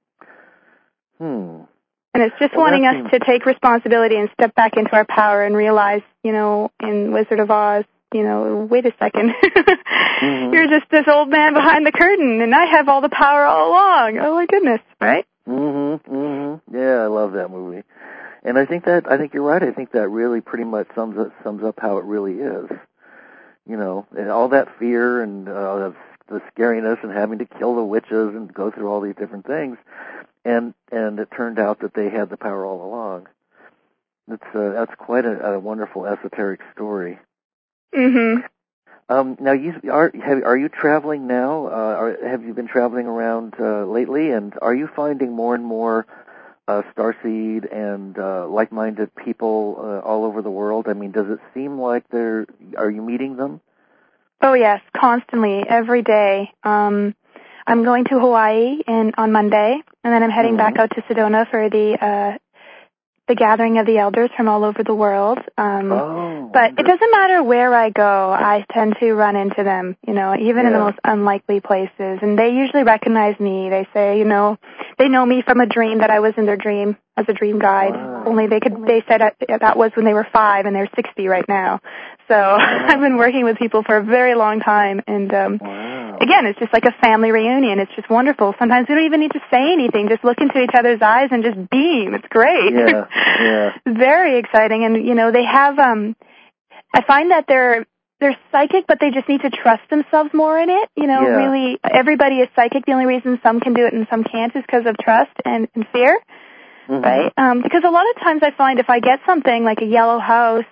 Speaker 2: Hmm.
Speaker 3: And it's just
Speaker 2: well,
Speaker 3: wanting us
Speaker 2: seems...
Speaker 3: to take responsibility and step back into our power and realize, you know, in Wizard of Oz, you know, wait a second. mm-hmm. You're just this old man behind the curtain, and I have all the power all along. Oh, my goodness, right?
Speaker 2: Mm-hmm. Mm-hmm. Yeah, I love that movie. And I think that I think you're right. I think that really pretty much sums up, sums up how it really is. You know, and all that fear and uh, the scariness and having to kill the witches and go through all these different things, and and it turned out that they had the power all along. That's uh, that's quite a, a wonderful esoteric story.
Speaker 3: Mhm.
Speaker 2: Um, now, you are have, are you traveling now? Uh, are, have you been traveling around uh, lately? And are you finding more and more Uh, starseed and uh, like-minded people uh, all over the world? I mean, does it seem like they're? Are you meeting them?
Speaker 3: Oh yes, constantly, every day. Um, I'm going to Hawaii in, on Monday, and then I'm heading
Speaker 2: mm-hmm.
Speaker 3: back out to Sedona for the uh, the gathering of the elders from all over the world. Um,
Speaker 2: oh,
Speaker 3: but
Speaker 2: wonderful.
Speaker 3: it doesn't matter where I go, I tend to run into them, you know, even
Speaker 2: yeah.
Speaker 3: in the most unlikely places. And they usually recognize me. They say, you know, they know me from a dream that I was in their dream as a dream guide.
Speaker 2: Wow.
Speaker 3: Only they could, they said that was when they were five and they're sixty right now. So wow. I've been working with people for a very long time. And um,
Speaker 2: wow.
Speaker 3: again, it's just like a family reunion. It's just wonderful. Sometimes we don't even need to say anything. Just look into each other's eyes and just beam. It's great.
Speaker 2: Yeah, yeah.
Speaker 3: Very exciting. And, you know, they have, um, I find that they're, they're psychic, but they just need to trust themselves more in it. You know,
Speaker 2: yeah.
Speaker 3: really, everybody is psychic. The only reason some can do it and some can't is because of trust and, and fear,
Speaker 2: mm-hmm.
Speaker 3: right? Um, because a lot of times I find if I get something like a yellow house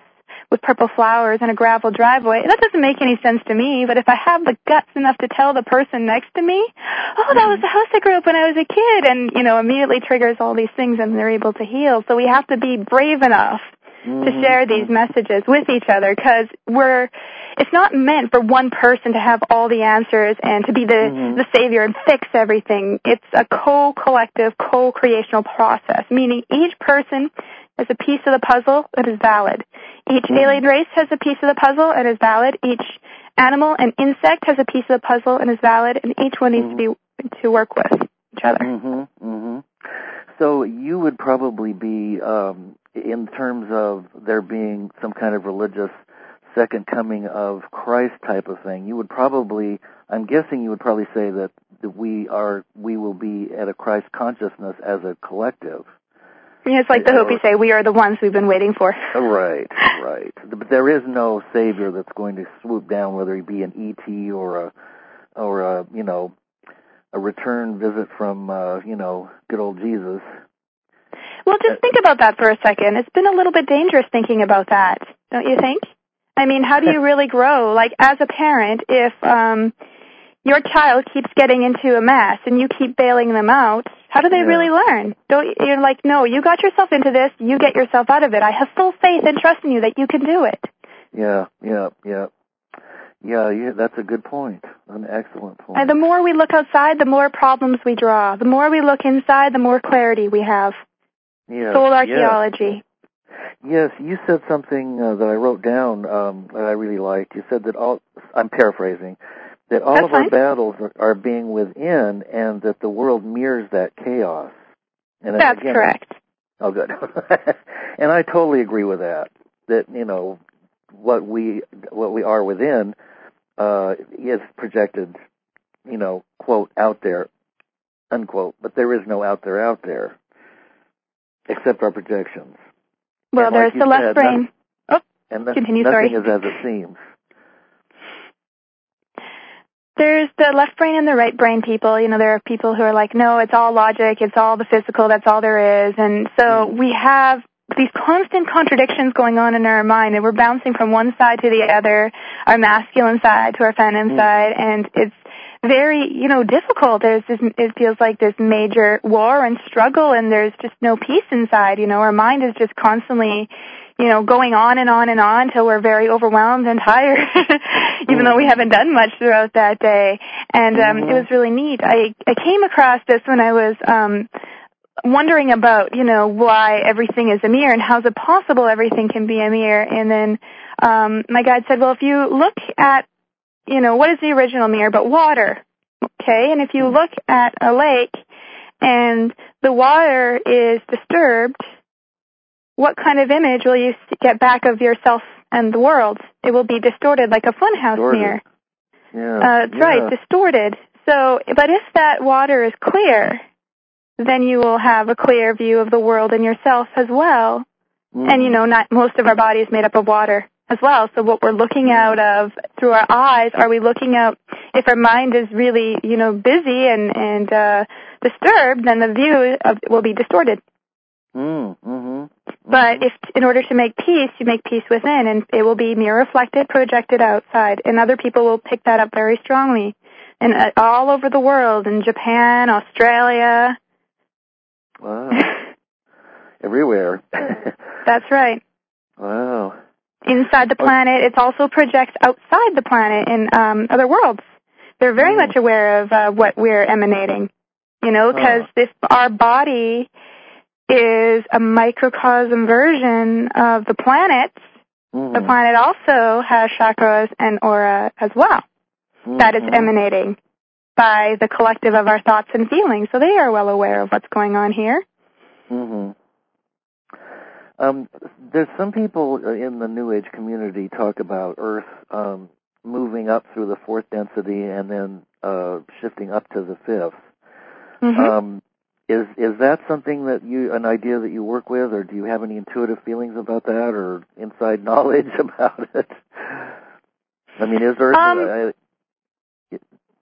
Speaker 3: with purple flowers and a gravel driveway. That doesn't make any sense to me, but if I have the guts enough to tell the person next to me, oh, that was the house I grew up when I was a kid, and, you know, immediately triggers all these things and they're able to heal. So we have to be brave enough mm-hmm. to share these messages with each other, because we're, it's not meant for one person to have all the answers and to be the, mm-hmm. the savior and fix everything. It's a co-collective, co-creational process, meaning each person has a piece of the puzzle that is valid. Each mm-hmm. alien race has a piece of the puzzle and is valid. Each animal and insect has a piece of the puzzle and is valid, and each one needs mm-hmm. to be to work with each other.
Speaker 2: Mm-hmm. Mm-hmm. So you would probably be, um, in terms of there being some kind of religious second coming of Christ type of thing, you would probably, I'm guessing you would probably say that we are, we will be at a Christ consciousness as a collective.
Speaker 3: Yeah, it's like the Hopi say, we are the ones we've been waiting for.
Speaker 2: Right, right. But there is no savior that's going to swoop down, whether he be an E T or a, or a, you know, a return visit from, uh, you know, good old Jesus.
Speaker 3: Well, just think about that for a second. It's been a little bit dangerous thinking about that, don't you think? I mean, how do you really grow? Like, as a parent, if um, your child keeps getting into a mess and you keep bailing them out, how do they yeah. really learn? Don't you're like, no, you got yourself into this, you get yourself out of it. I have full faith and trust in you that you can do it.
Speaker 2: Yeah, yeah, yeah. Yeah, yeah, that's a good point. An excellent point.
Speaker 3: And the more we look outside, the more problems we draw. The more we look inside, the more clarity we have.
Speaker 2: Yes,
Speaker 3: Soul archaeology.
Speaker 2: Yes, you said something uh, that I wrote down um, that I really liked. You said that all, I'm paraphrasing, that all
Speaker 3: That's
Speaker 2: of
Speaker 3: fine.
Speaker 2: our battles are, are being within, and that the world mirrors that chaos. And
Speaker 3: That's
Speaker 2: again,
Speaker 3: correct.
Speaker 2: I, oh, good. And I totally agree with that. That, you know, what we what we are within uh, is projected, you know, quote, out there, unquote. But there is no out there out there, except our projections.
Speaker 3: Well,
Speaker 2: and
Speaker 3: there's
Speaker 2: like
Speaker 3: the left
Speaker 2: said,
Speaker 3: brain.
Speaker 2: Nothing,
Speaker 3: oh,
Speaker 2: and
Speaker 3: continue,
Speaker 2: nothing
Speaker 3: sorry.
Speaker 2: is as it seems.
Speaker 3: There's the left brain and the right brain people. You know, there are people who are like, no, it's all logic, it's all the physical, that's all there is. And so mm-hmm. we have these constant contradictions going on in our mind, and we're bouncing from one side to the other, our masculine side to our feminine mm-hmm. side, and it's very, you know, difficult. There's this, it feels like there's major war and struggle, and there's just no peace inside. You know, our mind is just constantly, you know, going on and on and on till we're very overwhelmed and tired, even mm-hmm. though we haven't done much throughout that day. And um, mm-hmm. it was really neat. I, I came across this when I was um, wondering about, you know, why everything is a mirror and how is it possible everything can be a mirror. And then um, my guide said, well, if you look at, you know, what is the original mirror but water? Okay, and if you look at a lake and the water is disturbed, what kind of image will you get back of yourself and the world? It will be distorted like a funhouse
Speaker 2: distorted.
Speaker 3: mirror.
Speaker 2: Yeah,
Speaker 3: uh, that's
Speaker 2: yeah.
Speaker 3: right, distorted. So, but if that water is clear, then you will have a clear view of the world and yourself as well. Mm. And, you know, not most of our body is made up of water as well. So what we're looking out of through our eyes, are we looking out, if our mind is really, you know, busy and, and uh, disturbed, then the view of, will be distorted.
Speaker 2: Mm, mm-hmm.
Speaker 3: But if, in order to make peace, you make peace within, and it will be mirror reflected, projected outside, and other people will pick that up very strongly. And uh, all over the world, in Japan, Australia.
Speaker 2: Wow. Everywhere.
Speaker 3: That's right.
Speaker 2: Wow.
Speaker 3: Inside the planet, it also projects outside the planet in um, other worlds. They're very mm. much aware of uh, what we're emanating, you know, because huh. this our body is a microcosm version of the planet. Mm. The planet also has chakras and aura as well. Mm-hmm. That is emanating by the collective of our thoughts and feelings. So they are well aware of what's going on here.
Speaker 2: Mm-hmm. Um, there's some people in the New Age community talk about Earth um, moving up through the fourth density and then uh, shifting up to the fifth. Mm-hmm. Um, is is that something that you, an idea that you work with, or do you have any intuitive feelings about that, or inside knowledge about it? I mean, is Earth?
Speaker 3: Um,
Speaker 2: uh,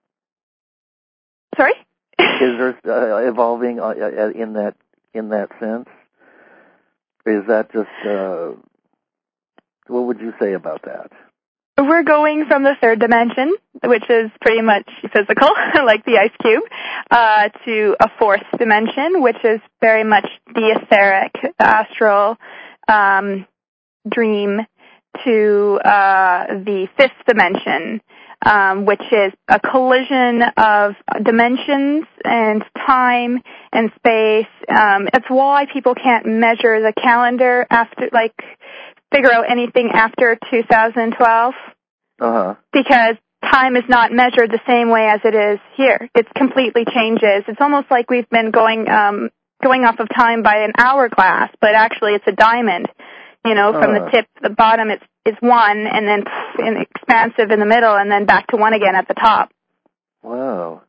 Speaker 3: sorry?
Speaker 2: Is Earth uh, evolving uh, in that in that sense? Is that just uh, What would you say about that?
Speaker 3: We're going from the third dimension, which is pretty much physical, like the ice cube, uh, to a fourth dimension, which is very much the etheric, the astral um, dream, to uh, the fifth dimension, um, which is a collision of dimensions and time and space. Um, it's why people can't measure the calendar after, like, figure out anything after two thousand twelve.
Speaker 2: Uh-huh.
Speaker 3: Because time is not measured the same way as it is here. It completely changes. It's almost like we've been going um, going off of time by an hourglass, but actually it's a diamond. You know, from uh. the tip to the bottom, it's it's one, and then pff, and expansive in the middle, and then back to one again at the top.
Speaker 2: Wow.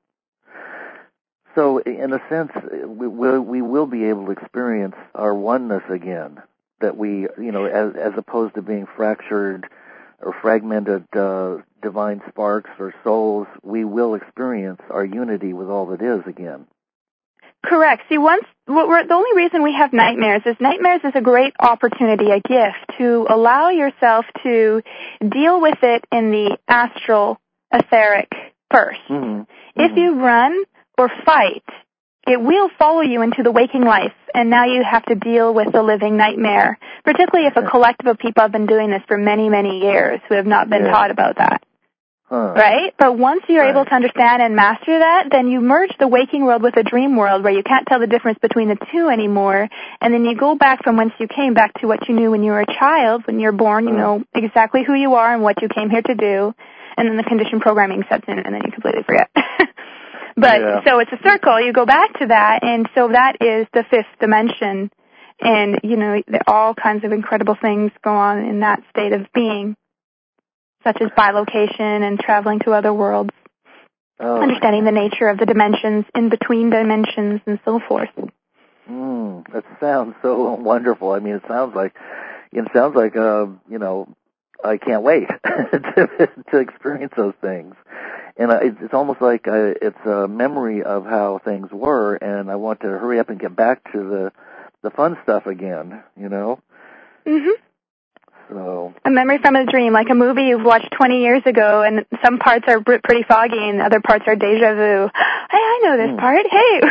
Speaker 2: So, in a sense, we will, we will be able to experience our oneness again. That we, you know, as as opposed to being fractured or fragmented uh, divine sparks or souls, we will experience our unity with all that is again.
Speaker 3: Correct. See, once what we're, the only reason we have nightmares is nightmares is a great opportunity, a gift, to allow yourself to deal with it in the astral, etheric first.
Speaker 2: Mm-hmm.
Speaker 3: If
Speaker 2: mm-hmm.
Speaker 3: you run or fight, it will follow you into the waking life, and now you have to deal with the living nightmare, particularly if a collective of people have been doing this for many, many years who have not been
Speaker 2: yeah.
Speaker 3: taught about that.
Speaker 2: Huh.
Speaker 3: Right? But once you're
Speaker 2: right.
Speaker 3: able to understand and master that, then you merge the waking world with a dream world where you can't tell the difference between the two anymore, and then you go back from whence you came, back to what you knew when you were a child. When you're born, you know exactly who you are and what you came here to do, and then the conditioned programming sets in, and then you completely forget. But,
Speaker 2: yeah.
Speaker 3: so it's a circle. You go back to that, and so that is the fifth dimension. And, you know, all kinds of incredible things go on in that state of being, such as bilocation and traveling to other worlds,
Speaker 2: oh.
Speaker 3: understanding the nature of the dimensions, in between dimensions, and so forth.
Speaker 2: Mm, that sounds so wonderful. I mean, it sounds like, it sounds like, uh, you know, I can't wait to, to experience those things. And uh, it's, it's almost like uh, it's a memory of how things were, and I want to hurry up and get back to the the fun stuff again, you know?
Speaker 3: Mm-hmm.
Speaker 2: So
Speaker 3: a memory from a dream, like a movie you've watched twenty years ago, and some parts are pretty foggy and other parts are deja vu. Hey, I know this mm. part.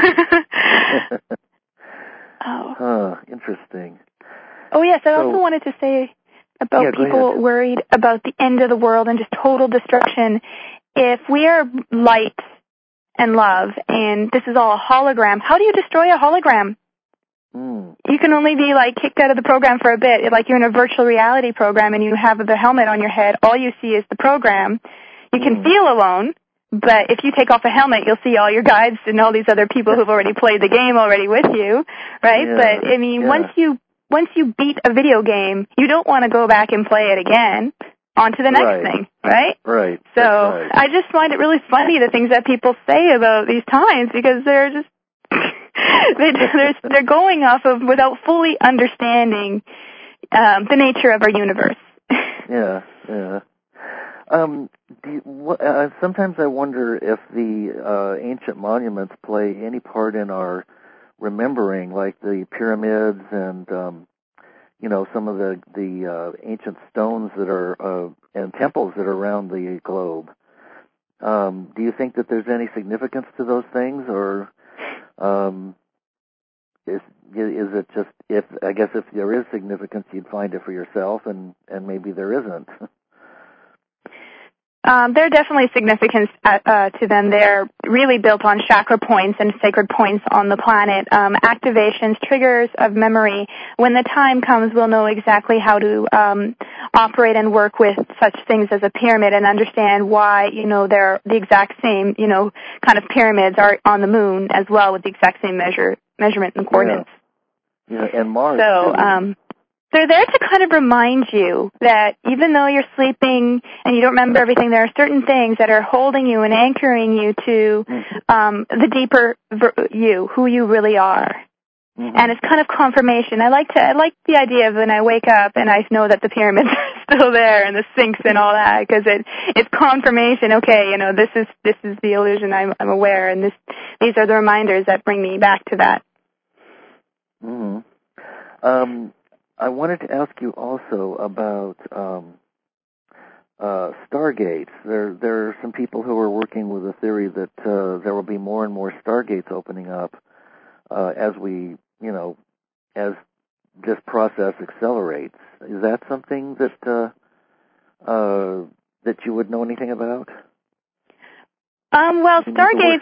Speaker 3: Hey!
Speaker 2: oh. Huh, interesting.
Speaker 3: Oh, yes, I
Speaker 2: so,
Speaker 3: also wanted to say about
Speaker 2: yeah,
Speaker 3: people worried about the end of the world and just total destruction. If we are light and love, and this is all a hologram, how do you destroy a hologram?
Speaker 2: Mm.
Speaker 3: You can only be, like, kicked out of the program for a bit. Like you're in a virtual reality program and you have the helmet on your head. All you see is the program. You can mm. feel alone, but if you take off a helmet, you'll see all your guides and all these other people who've already played the game already with you, right?
Speaker 2: Yeah.
Speaker 3: But, I mean,
Speaker 2: yeah.
Speaker 3: once you once you beat a video game, you don't want to go back and play it again. On to the next
Speaker 2: right.
Speaker 3: thing, right?
Speaker 2: Right.
Speaker 3: So
Speaker 2: right.
Speaker 3: I just find it really funny the things that people say about these times, because they're just they, they're they're going off of without fully understanding um, the nature of our universe.
Speaker 2: yeah, yeah. Um, do you, what, uh, sometimes I wonder if the uh, ancient monuments play any part in our remembering, like the pyramids and um, you know, some of the the uh, ancient stones that are uh, and temples that are around the globe. Um, do you think that there's any significance to those things, or um, is is it just, if I guess if there is significance, you'd find it for yourself, and, and maybe there isn't?
Speaker 3: Um, there are definitely significance uh, uh, to them. They're really built on chakra points and sacred points on the planet. Um, activations, triggers of memory. When the time comes, we'll know exactly how to um, operate and work with such things as a pyramid and understand why, you know, they're the exact same, you know, kind of pyramids are on the moon as well, with the exact same measure measurement and coordinates.
Speaker 2: Yeah, yeah, and Mars,
Speaker 3: so,
Speaker 2: too.
Speaker 3: Um, They're there to kind of remind you that even though you're sleeping and you don't remember everything, there are certain things that are holding you and anchoring you to um, the deeper ver- you, who you really are. Mm-hmm. And it's kind of confirmation. I like to, I like the idea of when I wake up and I know that the pyramids are still there and the sphinx and all that, because it it's confirmation. Okay, you know, this is this is the illusion. I'm, I'm aware, and this these are the reminders that bring me back to that.
Speaker 2: Mm-hmm. Um. I wanted to ask you also about um, uh, stargates. There, there are some people who are working with a theory that uh, there will be more and more stargates opening up uh, as we, you know, as this process accelerates. Is that something that uh, uh, that you would know anything about?
Speaker 3: Um, well, stargates,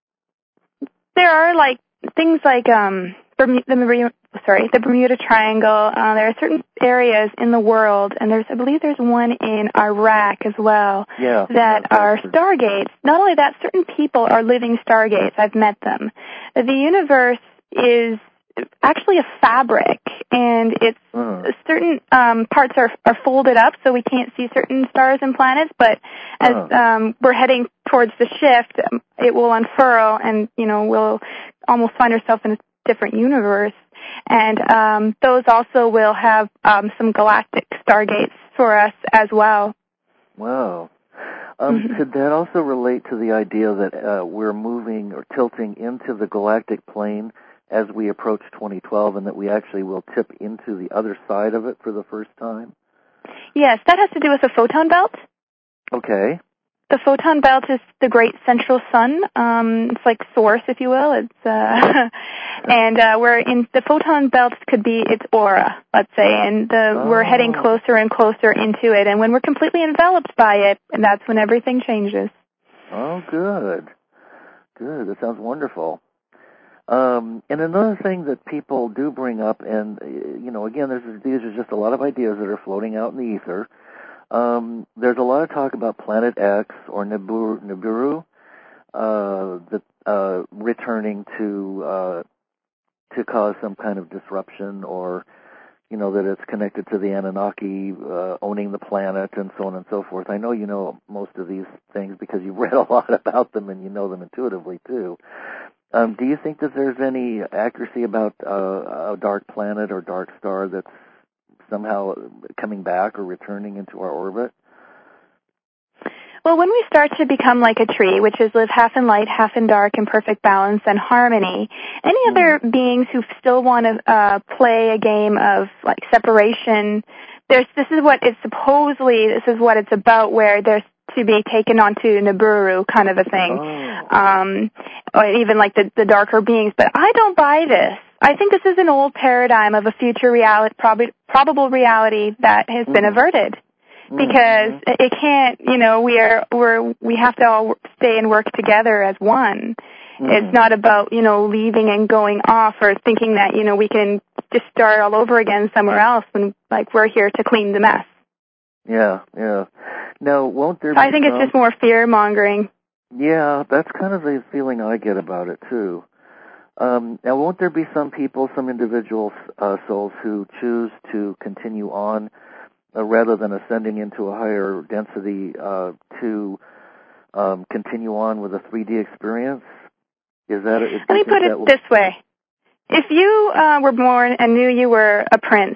Speaker 3: there are like things like um, Bermuda, the Bermuda, sorry, the Bermuda Triangle. Uh, there are certain areas in the world, and there's, I believe, there's one in Iraq as well.
Speaker 2: Yeah,
Speaker 3: that
Speaker 2: yeah,
Speaker 3: are stargates. Not only that, certain people are living stargates. I've met them. The universe is actually a fabric, and it's uh. certain um, parts are are folded up, so we can't see certain stars and planets. But as uh. um, we're heading towards the shift, it will unfurl, and you know we'll almost find ourselves in a different universe. And um, those also will have um, some galactic stargates for us as well.
Speaker 2: Wow. Um, mm-hmm. Could that also relate to the idea that uh, we're moving or tilting into the galactic plane as we approach twenty twelve, and that we actually will tip into the other side of it for the first time?
Speaker 3: Yes, that has to do with the photon belt.
Speaker 2: Okay.
Speaker 3: The photon belt is the great central sun. Um, it's like source, if you will. It's uh, and uh, we're in the photon belt could be its aura, let's say, and the, oh. we're heading closer and closer into it. And when we're completely enveloped by it, and that's when everything changes.
Speaker 2: Oh, good, good. That sounds wonderful. Um, and another thing that people do bring up, and you know, again, there's, these are just a lot of ideas that are floating out in the ether. Um, there's a lot of talk about Planet X or Nibiru, Nibiru uh, that, uh, returning to uh, to cause some kind of disruption, or you know that it's connected to the Anunnaki uh, owning the planet, and so on and so forth. I know you know most of these things because you've read a lot about them and you know them intuitively too. Um, do you think that there's any accuracy about uh, a dark planet or dark star that's somehow coming back or returning into our orbit?
Speaker 3: Well, when we start to become like a tree, which is live half in light, half in dark, in perfect balance and harmony, any mm. other beings who still want to uh, play a game of like separation, there's this is what it's supposedly, this is what it's about, where there's to be taken onto Nibiru kind of a thing, oh. um, or even like the, the darker beings. But I don't buy this. I think this is an old paradigm of a future reality, prob- probable reality that has mm-hmm. been averted, because mm-hmm. it can't. You know, we are we're we have to all stay and work together as one. Mm-hmm. It's not about you know leaving and going off or thinking that you know we can just start all over again somewhere else when like we're here to clean the mess.
Speaker 2: Yeah, yeah. Now, won't there? Be
Speaker 3: I think
Speaker 2: some...
Speaker 3: it's just more fear mongering.
Speaker 2: Yeah, that's kind of the feeling I get about it too. Um, now, won't there be some people, some individual uh, souls who choose to continue on uh, rather than ascending into a higher density uh, to um, continue on with a three D experience? Is that? Is,
Speaker 3: Let me put it will... this way: if you uh, were born and knew you were a prince,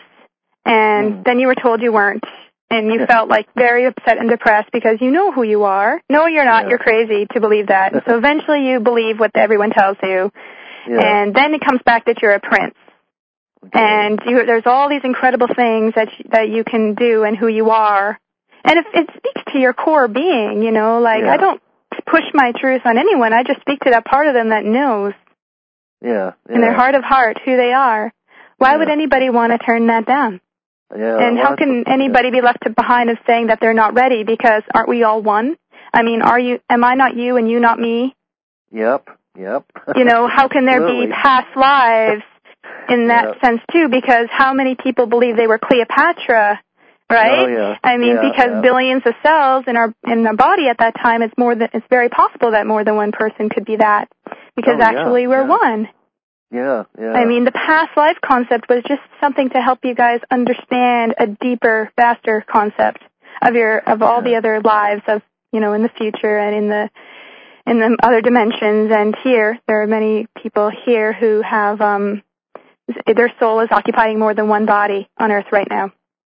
Speaker 3: and mm. then you were told you weren't, and you felt like very upset and depressed because you know who you are. No, you're not. Yeah. You're crazy to believe that. And so eventually you believe what everyone tells you. Yeah. And then it comes back that you're a prince. Okay. And you, there's all these incredible things that you, that you can do and who you are. And if it speaks to your core being, you know, like yeah. I don't push my truth on anyone. I just speak to that part of them that knows
Speaker 2: yeah, yeah.
Speaker 3: in their heart of heart who they are. Why yeah. would anybody want to turn that down?
Speaker 2: Yeah,
Speaker 3: and
Speaker 2: well,
Speaker 3: how can anybody be left behind of saying that they're not ready? Because aren't we all one? I mean, are you? Am I not you and you not me?
Speaker 2: Yep, yep.
Speaker 3: You know, how can there be past lives in that yep. sense too? Because how many people believe they were Cleopatra, right?
Speaker 2: Oh, yeah.
Speaker 3: I mean,
Speaker 2: yeah,
Speaker 3: because
Speaker 2: yeah.
Speaker 3: billions of cells in our in our body at that time, it's more than it's very possible that more than one person could be that. Because
Speaker 2: oh,
Speaker 3: actually,
Speaker 2: yeah,
Speaker 3: we're
Speaker 2: yeah.
Speaker 3: one.
Speaker 2: Yeah, yeah.
Speaker 3: I mean, the past life concept was just something to help you guys understand a deeper, vaster concept of your of all yeah. the other lives of you know in the future and in the in the other dimensions. And here, there are many people here who have um, their soul is occupying more than one body on Earth right now.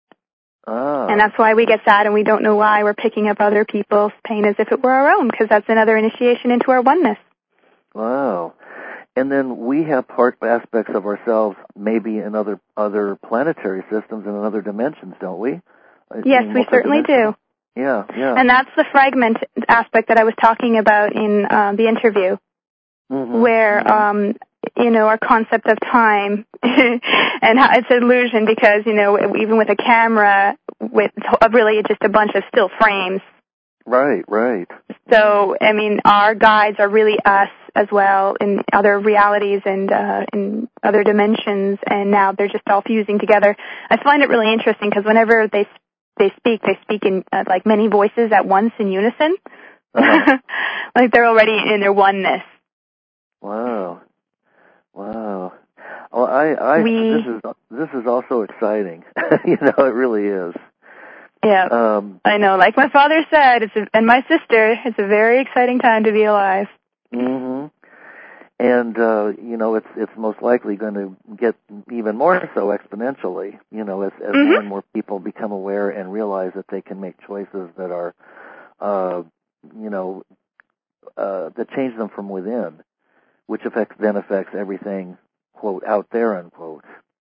Speaker 2: Ah.
Speaker 3: And that's why we get sad and we don't know why we're picking up other people's pain as if it were our own, because that's another initiation into our oneness.
Speaker 2: Wow. And then we have part aspects of ourselves maybe in other other planetary systems and in other dimensions, don't we?
Speaker 3: Yes, we certainly do.
Speaker 2: Yeah, yeah.
Speaker 3: And that's the fragment aspect that I was talking about in uh, the interview, mm-hmm. where, um, you know, our concept of time and how it's an illusion because, you know, even with a camera, with really just a bunch of still frames.
Speaker 2: Right, right.
Speaker 3: So, I mean, our guides are really us as well in other realities and uh, in other dimensions, and now they're just all fusing together. I find it really interesting because whenever they they speak, they speak in uh, like many voices at once in unison. Uh-huh. Like they're already in their oneness.
Speaker 2: Wow. Wow. Well, I, I
Speaker 3: we,
Speaker 2: this is this is also exciting. You know, it really is.
Speaker 3: Yeah,
Speaker 2: um,
Speaker 3: I know. Like my father said, it's a, and my sister, it's a very exciting time to be alive.
Speaker 2: Mm-hmm. And uh, you know, it's it's most likely going to get even more so exponentially. You know, as, as mm-hmm. more and more people become aware and realize that they can make choices that are, uh, you know, uh, that change them from within, which affects then affects everything, quote, out there, unquote.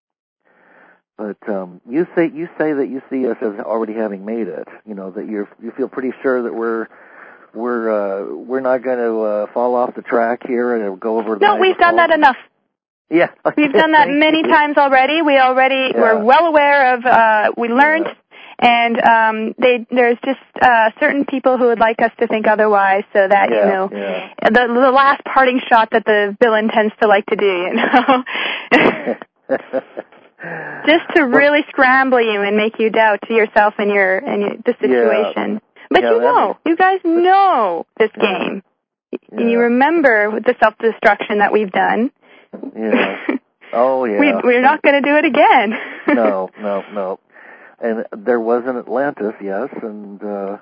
Speaker 2: But um, you say you say that you see us as already having made it. You know that you you feel pretty sure that we're we're uh, we're not going to uh, fall off the track here and go over.
Speaker 3: No, we've done that enough.
Speaker 2: Yeah,
Speaker 3: we've done that many you. times already. We already yeah. we're well aware of. Uh, we learned, yeah. and um, they there's just uh, certain people who would like us to think otherwise, so that
Speaker 2: yeah,
Speaker 3: you know
Speaker 2: yeah.
Speaker 3: the the last parting shot that the villain tends to like to do. You know. Just to really scramble you and make you doubt to yourself and your and your, the situation.
Speaker 2: Yeah.
Speaker 3: But
Speaker 2: yeah,
Speaker 3: you know,
Speaker 2: makes...
Speaker 3: you guys know this game.
Speaker 2: Yeah.
Speaker 3: You remember the self-destruction that we've done.
Speaker 2: Yeah. Oh, yeah.
Speaker 3: we, we're not going to do it again.
Speaker 2: No, no, no. And there was an Atlantis, yes, and uh,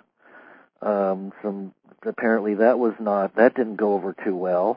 Speaker 2: um, some apparently that was not, that didn't go over too well.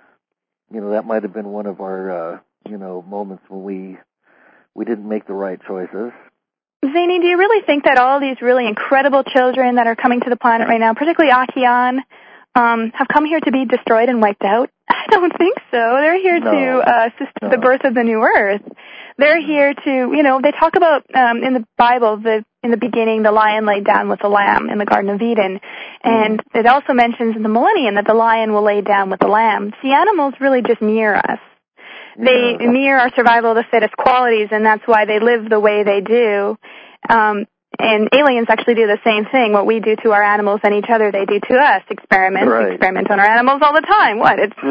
Speaker 2: You know, that might have been one of our, uh, you know, moments when we we didn't make the right choices.
Speaker 3: Zany, do you really think that all these really incredible children that are coming to the planet right now, particularly Akian, um, have come here to be destroyed and wiped out? I don't think so. They're here
Speaker 2: no.
Speaker 3: to uh, assist
Speaker 2: no.
Speaker 3: the birth of the new Earth. They're here to, you know, they talk about um, in the Bible, the in the beginning, the lion laid down with the lamb in the Garden of Eden. And mm. it also mentions in the millennium that the lion will lay down with the lamb. See, animals really just mirror us. They
Speaker 2: yeah.
Speaker 3: mirror our survival of the fittest qualities, and that's why they live the way they do. Um, and aliens actually do the same thing. What we do to our animals and each other, they do to us. Experiment,
Speaker 2: right.
Speaker 3: experiment on our animals all the time. What? It's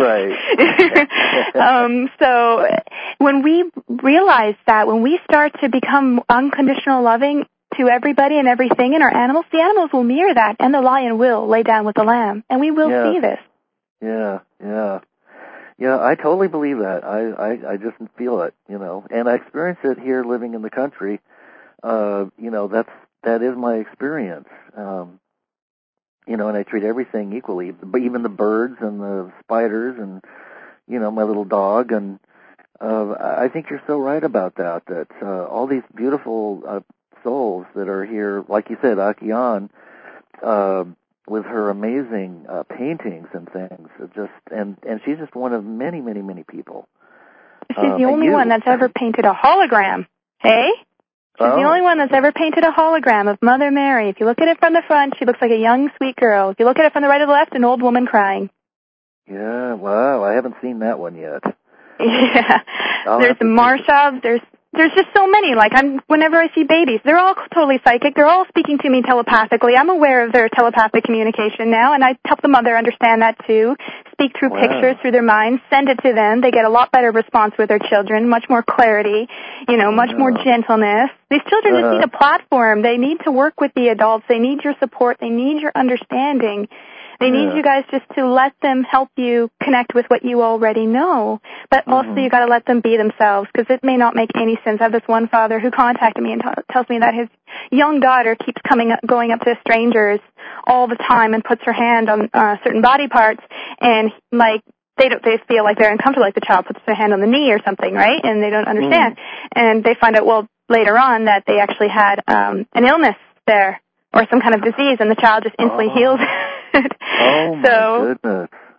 Speaker 2: right.
Speaker 3: um, so when we realize that, when we start to become unconditional loving to everybody and everything in our animals, the animals will mirror that, and the lion will lay down with the lamb, and we will
Speaker 2: yeah.
Speaker 3: see this.
Speaker 2: Yeah, yeah. Yeah, I totally believe that. I, I, I just feel it, you know, and I experience it here living in the country. Uh, you know, that's, that is my experience. Um, you know, and I treat everything equally, but even the birds and the spiders and, you know, my little dog. And, uh, I think you're so right about that, that, uh, all these beautiful, uh, souls that are here, like you said, Akian, uh, with her amazing uh, paintings and things, it just and and she's just one of many, many, many people.
Speaker 3: She's um, the only one that's ever painted a hologram. Hey, she's
Speaker 2: oh.
Speaker 3: the only one that's ever painted a hologram of Mother Mary. If you look at it from the front, she looks like a young, sweet girl. If you look at it from the right or the left, an old woman crying.
Speaker 2: Yeah, wow, I haven't seen that one yet.
Speaker 3: Yeah, I'll there's Marsha. There's There's just so many. Like, I'm, whenever I see babies, they're all totally psychic. They're all speaking to me telepathically. I'm aware of their telepathic communication now, and I help the mother understand that too. Speak through
Speaker 2: wow.
Speaker 3: pictures, through their minds, send it to them. They get a lot better response with their children, much more clarity, you know, much
Speaker 2: no.
Speaker 3: more gentleness. These children
Speaker 2: uh-huh.
Speaker 3: just need a platform. They need to work with the adults. They need your support. They need your understanding. They need
Speaker 2: yeah.
Speaker 3: you guys just to let them help you connect with what you already know. But mm-hmm. also you got to let them be themselves, because it may not make any sense. I have this one father who contacted me and t- tells me that his young daughter keeps coming up, going up to strangers all the time and puts her hand on uh, certain body parts, and like they don't, they feel like they're uncomfortable, like the child puts their hand on the knee or something, right? And they don't understand. Mm. And they find out, well, later on that they actually had um, an illness there or some kind of disease, and the child just instantly
Speaker 2: oh.
Speaker 3: heals it.
Speaker 2: Oh, my
Speaker 3: so,
Speaker 2: goodness.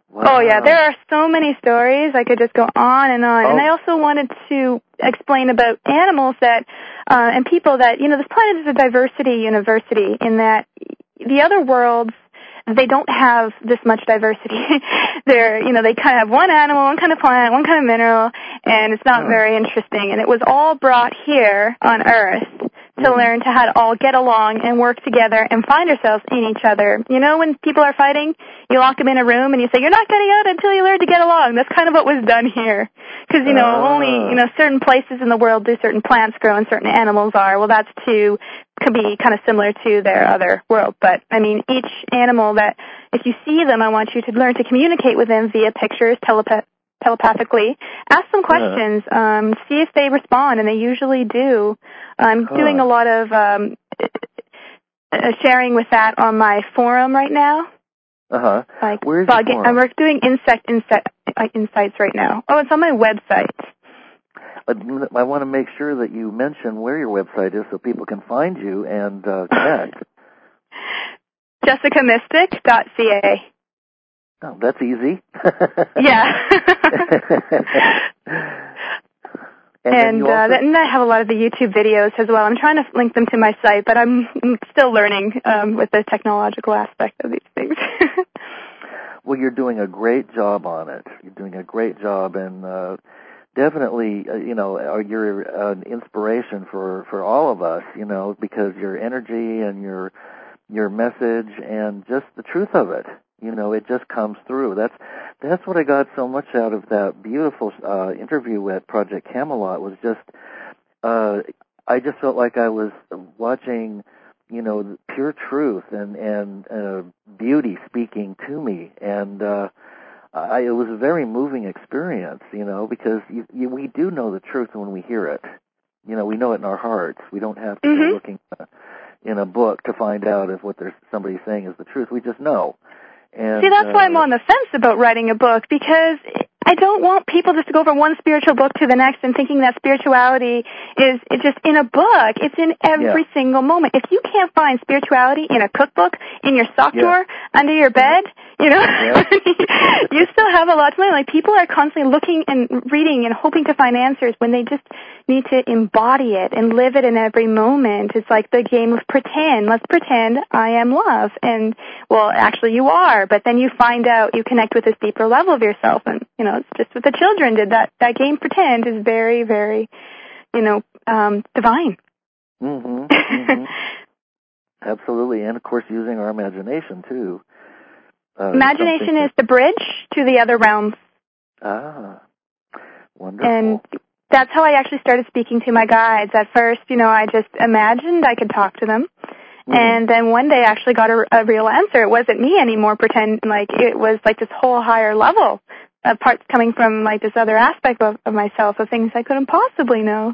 Speaker 2: Wow.
Speaker 3: Oh, yeah, there are so many stories. I could just go on and on. Oh. And I also wanted to explain about animals that, uh, and people that, you know, this planet is a diversity university in that the other worlds, they don't have this much diversity. They're, you know, they kind of have one animal, one kind of plant, one kind of mineral, and it's not oh. very interesting. And it was all brought here on Earth to mm. learn to how to all get along and work together and find ourselves in each other. You know, when people are fighting, you lock them in a room and you say, you're not getting out until you learn to get along. That's kind of what was done here. Because, you know, uh. only, you know, certain places in the world do certain plants grow and certain animals are. Well, that's to, could be kind of similar to their other world. But, I mean, each animal that, if you see them, I want you to learn to communicate with them via pictures, telepath- telepathically. Ask them questions, uh. um, see if they respond, and they usually do. I'm huh. doing a lot of um, sharing with that on my forum right now.
Speaker 2: Uh-huh.
Speaker 3: Like
Speaker 2: Where's
Speaker 3: bug,
Speaker 2: the forum?
Speaker 3: I'm doing insect, insect uh, insights right now. Oh, it's on my website.
Speaker 2: I want to make sure that you mention where your website is so people can find you and uh, connect.
Speaker 3: jessica mystic dot c a.
Speaker 2: Oh, that's easy.
Speaker 3: Yeah.
Speaker 2: and
Speaker 3: and,
Speaker 2: also...
Speaker 3: uh, and I have a lot of the YouTube videos as well. I'm trying to link them to my site, but I'm still learning um, with the technological aspect of these things.
Speaker 2: Well, you're doing a great job on it. You're doing a great job, and uh, definitely, uh, you know, you're an inspiration for, for all of us, you know, because your energy and your your message and just the truth of it. You know, it just comes through. That's that's what I got so much out of that beautiful uh, interview at Project Camelot. Was just uh, I just felt like I was watching, you know, pure truth and and uh, beauty speaking to me, and uh, I, it was a very moving experience. You know, because you, you, we do know the truth when we hear it. You know, we know it in our hearts. We don't have to mm-hmm. go looking in a book to find out if what there's somebody's saying is the truth. We just know. And,
Speaker 3: See, that's
Speaker 2: uh,
Speaker 3: why I'm on the fence about writing a book, because I don't want people just to go from one spiritual book to the next and thinking that spirituality is it's just in a book. It's in every
Speaker 2: yeah.
Speaker 3: single moment. If you can't find spirituality in a cookbook, in your sock
Speaker 2: yeah.
Speaker 3: drawer, under your bed, you know,
Speaker 2: yeah.
Speaker 3: you still have a lot to learn. Like, people are constantly looking and reading and hoping to find answers when they just need to embody it and live it in every moment. It's like the game of pretend. Let's pretend I am love. And, well, actually you are, but then you find out, you connect with this deeper level of yourself. And, you know, it's just what the children did. That, that game pretend is very, very, you know, um, divine.
Speaker 2: Mm-hmm. Mm-hmm. Absolutely. And, of course, using our imagination, too. Uh,
Speaker 3: imagination is the bridge to the other realms.
Speaker 2: Ah, wonderful.
Speaker 3: And that's how I actually started speaking to my guides. At first, you know, I just imagined I could talk to them. Mm-hmm. And then one day I actually got a, a real answer. It wasn't me anymore, pretend, like it was like this whole higher level of parts coming from like this other aspect of, of myself, of things I couldn't possibly know.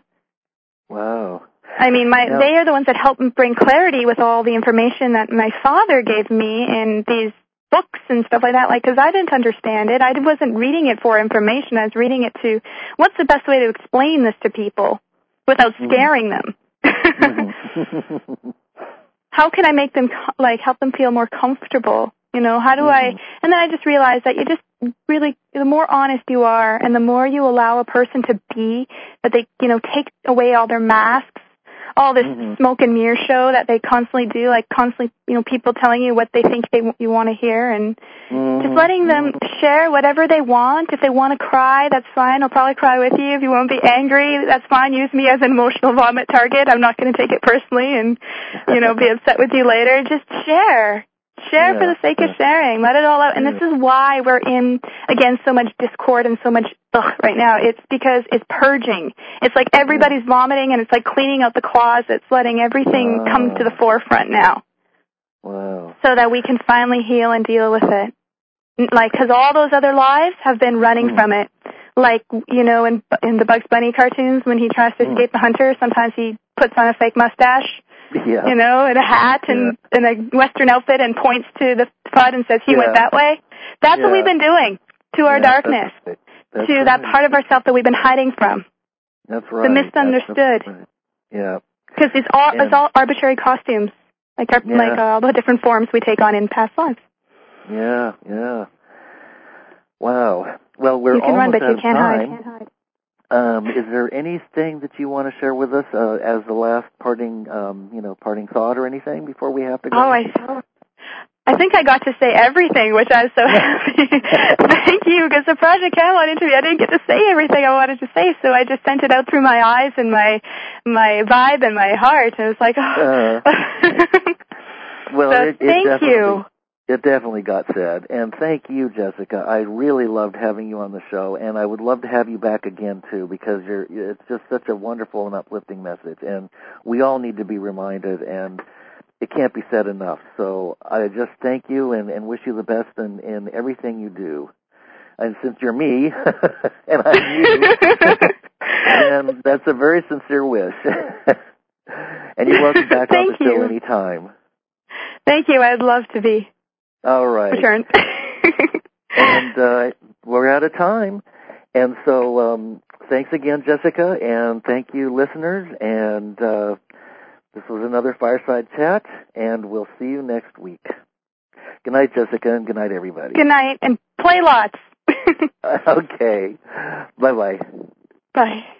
Speaker 2: Wow.
Speaker 3: I mean, my
Speaker 2: now,
Speaker 3: they are the ones that helped bring clarity with all the information that my father gave me in these books and stuff like that, like, because I didn't understand it. I wasn't reading it for information. I was reading it to, what's the best way to explain this to people without scaring mm-hmm. them? Mm-hmm. How can I make them, like, help them feel more comfortable? You know, how do mm-hmm. I, and then I just realized that you just really, the more honest you are and the more you allow a person to be, that they, you know, take away all their masks, all this mm-hmm. smoke and mirror show that they constantly do, like constantly, you know, people telling you what they think they you want to hear, and mm-hmm. just letting them share whatever they want. If they want to cry, that's fine. I'll probably cry with you. If you want to be angry, that's fine. Use me as an emotional vomit target. I'm not going to take it personally and, you know, be upset with you later. Just share. Share yeah, for the sake yeah. of sharing. Let it all out. And this is why we're in, again, so much discord and so much ugh right now. It's because it's purging. It's like everybody's yeah. vomiting, and it's like cleaning out the closets, letting everything wow. come to the forefront now.
Speaker 2: Wow.
Speaker 3: So that we can finally heal and deal with it. Like, because all those other lives have been running mm. from it. Like, you know, in, in the Bugs Bunny cartoons, when he tries to mm. escape the hunter, sometimes he puts on a fake mustache.
Speaker 2: Yeah.
Speaker 3: You know, and a hat and, yeah. and a Western outfit and points to the flood and says he yeah. went that way. That's yeah. what we've been doing to our
Speaker 2: yeah,
Speaker 3: darkness,
Speaker 2: that's, that's
Speaker 3: to
Speaker 2: right.
Speaker 3: that part of ourself that we've been hiding from.
Speaker 2: That's right.
Speaker 3: The misunderstood.
Speaker 2: That's right. Yeah.
Speaker 3: Because it's all and, it's all arbitrary costumes, like our,
Speaker 2: yeah.
Speaker 3: like uh, all the different forms we take on in past lives.
Speaker 2: Yeah, yeah. Wow. Well, we're
Speaker 3: you can
Speaker 2: almost
Speaker 3: run, but
Speaker 2: out
Speaker 3: you
Speaker 2: of
Speaker 3: can't
Speaker 2: time.
Speaker 3: hide.
Speaker 2: Um, is there anything that you want to share with us uh, as the last parting, um, you know, parting thought or anything before we have to go?
Speaker 3: Oh, I, I think I got to say everything, which I was so happy. Thank you, because the Project Camelot interview, I didn't get to say everything I wanted to say, so I just sent it out through my eyes and my my vibe and my heart, and it's like, oh.
Speaker 2: Uh, well,
Speaker 3: so
Speaker 2: it, it
Speaker 3: thank
Speaker 2: definitely,
Speaker 3: you.
Speaker 2: It definitely got said. And thank you, Jessica. I really loved having you on the show, and I would love to have you back again, too, because you're, it's just such a wonderful and uplifting message, and we all need to be reminded, and it can't be said enough. So I just thank you and, and wish you the best in, in everything you do. And since you're me, and I'm you, then that's a very sincere wish. And you're welcome back on the show anytime.
Speaker 3: Thank you. I'd love to be.
Speaker 2: All right.
Speaker 3: Returned.
Speaker 2: And uh, we're out of time. And so um, thanks again, Jessica, and thank you, listeners. And uh, this was another Fireside Chat, and we'll see you next week. Good night, Jessica, and good night, everybody.
Speaker 3: Good night, and play lots.
Speaker 2: Okay. Bye-bye.
Speaker 3: Bye.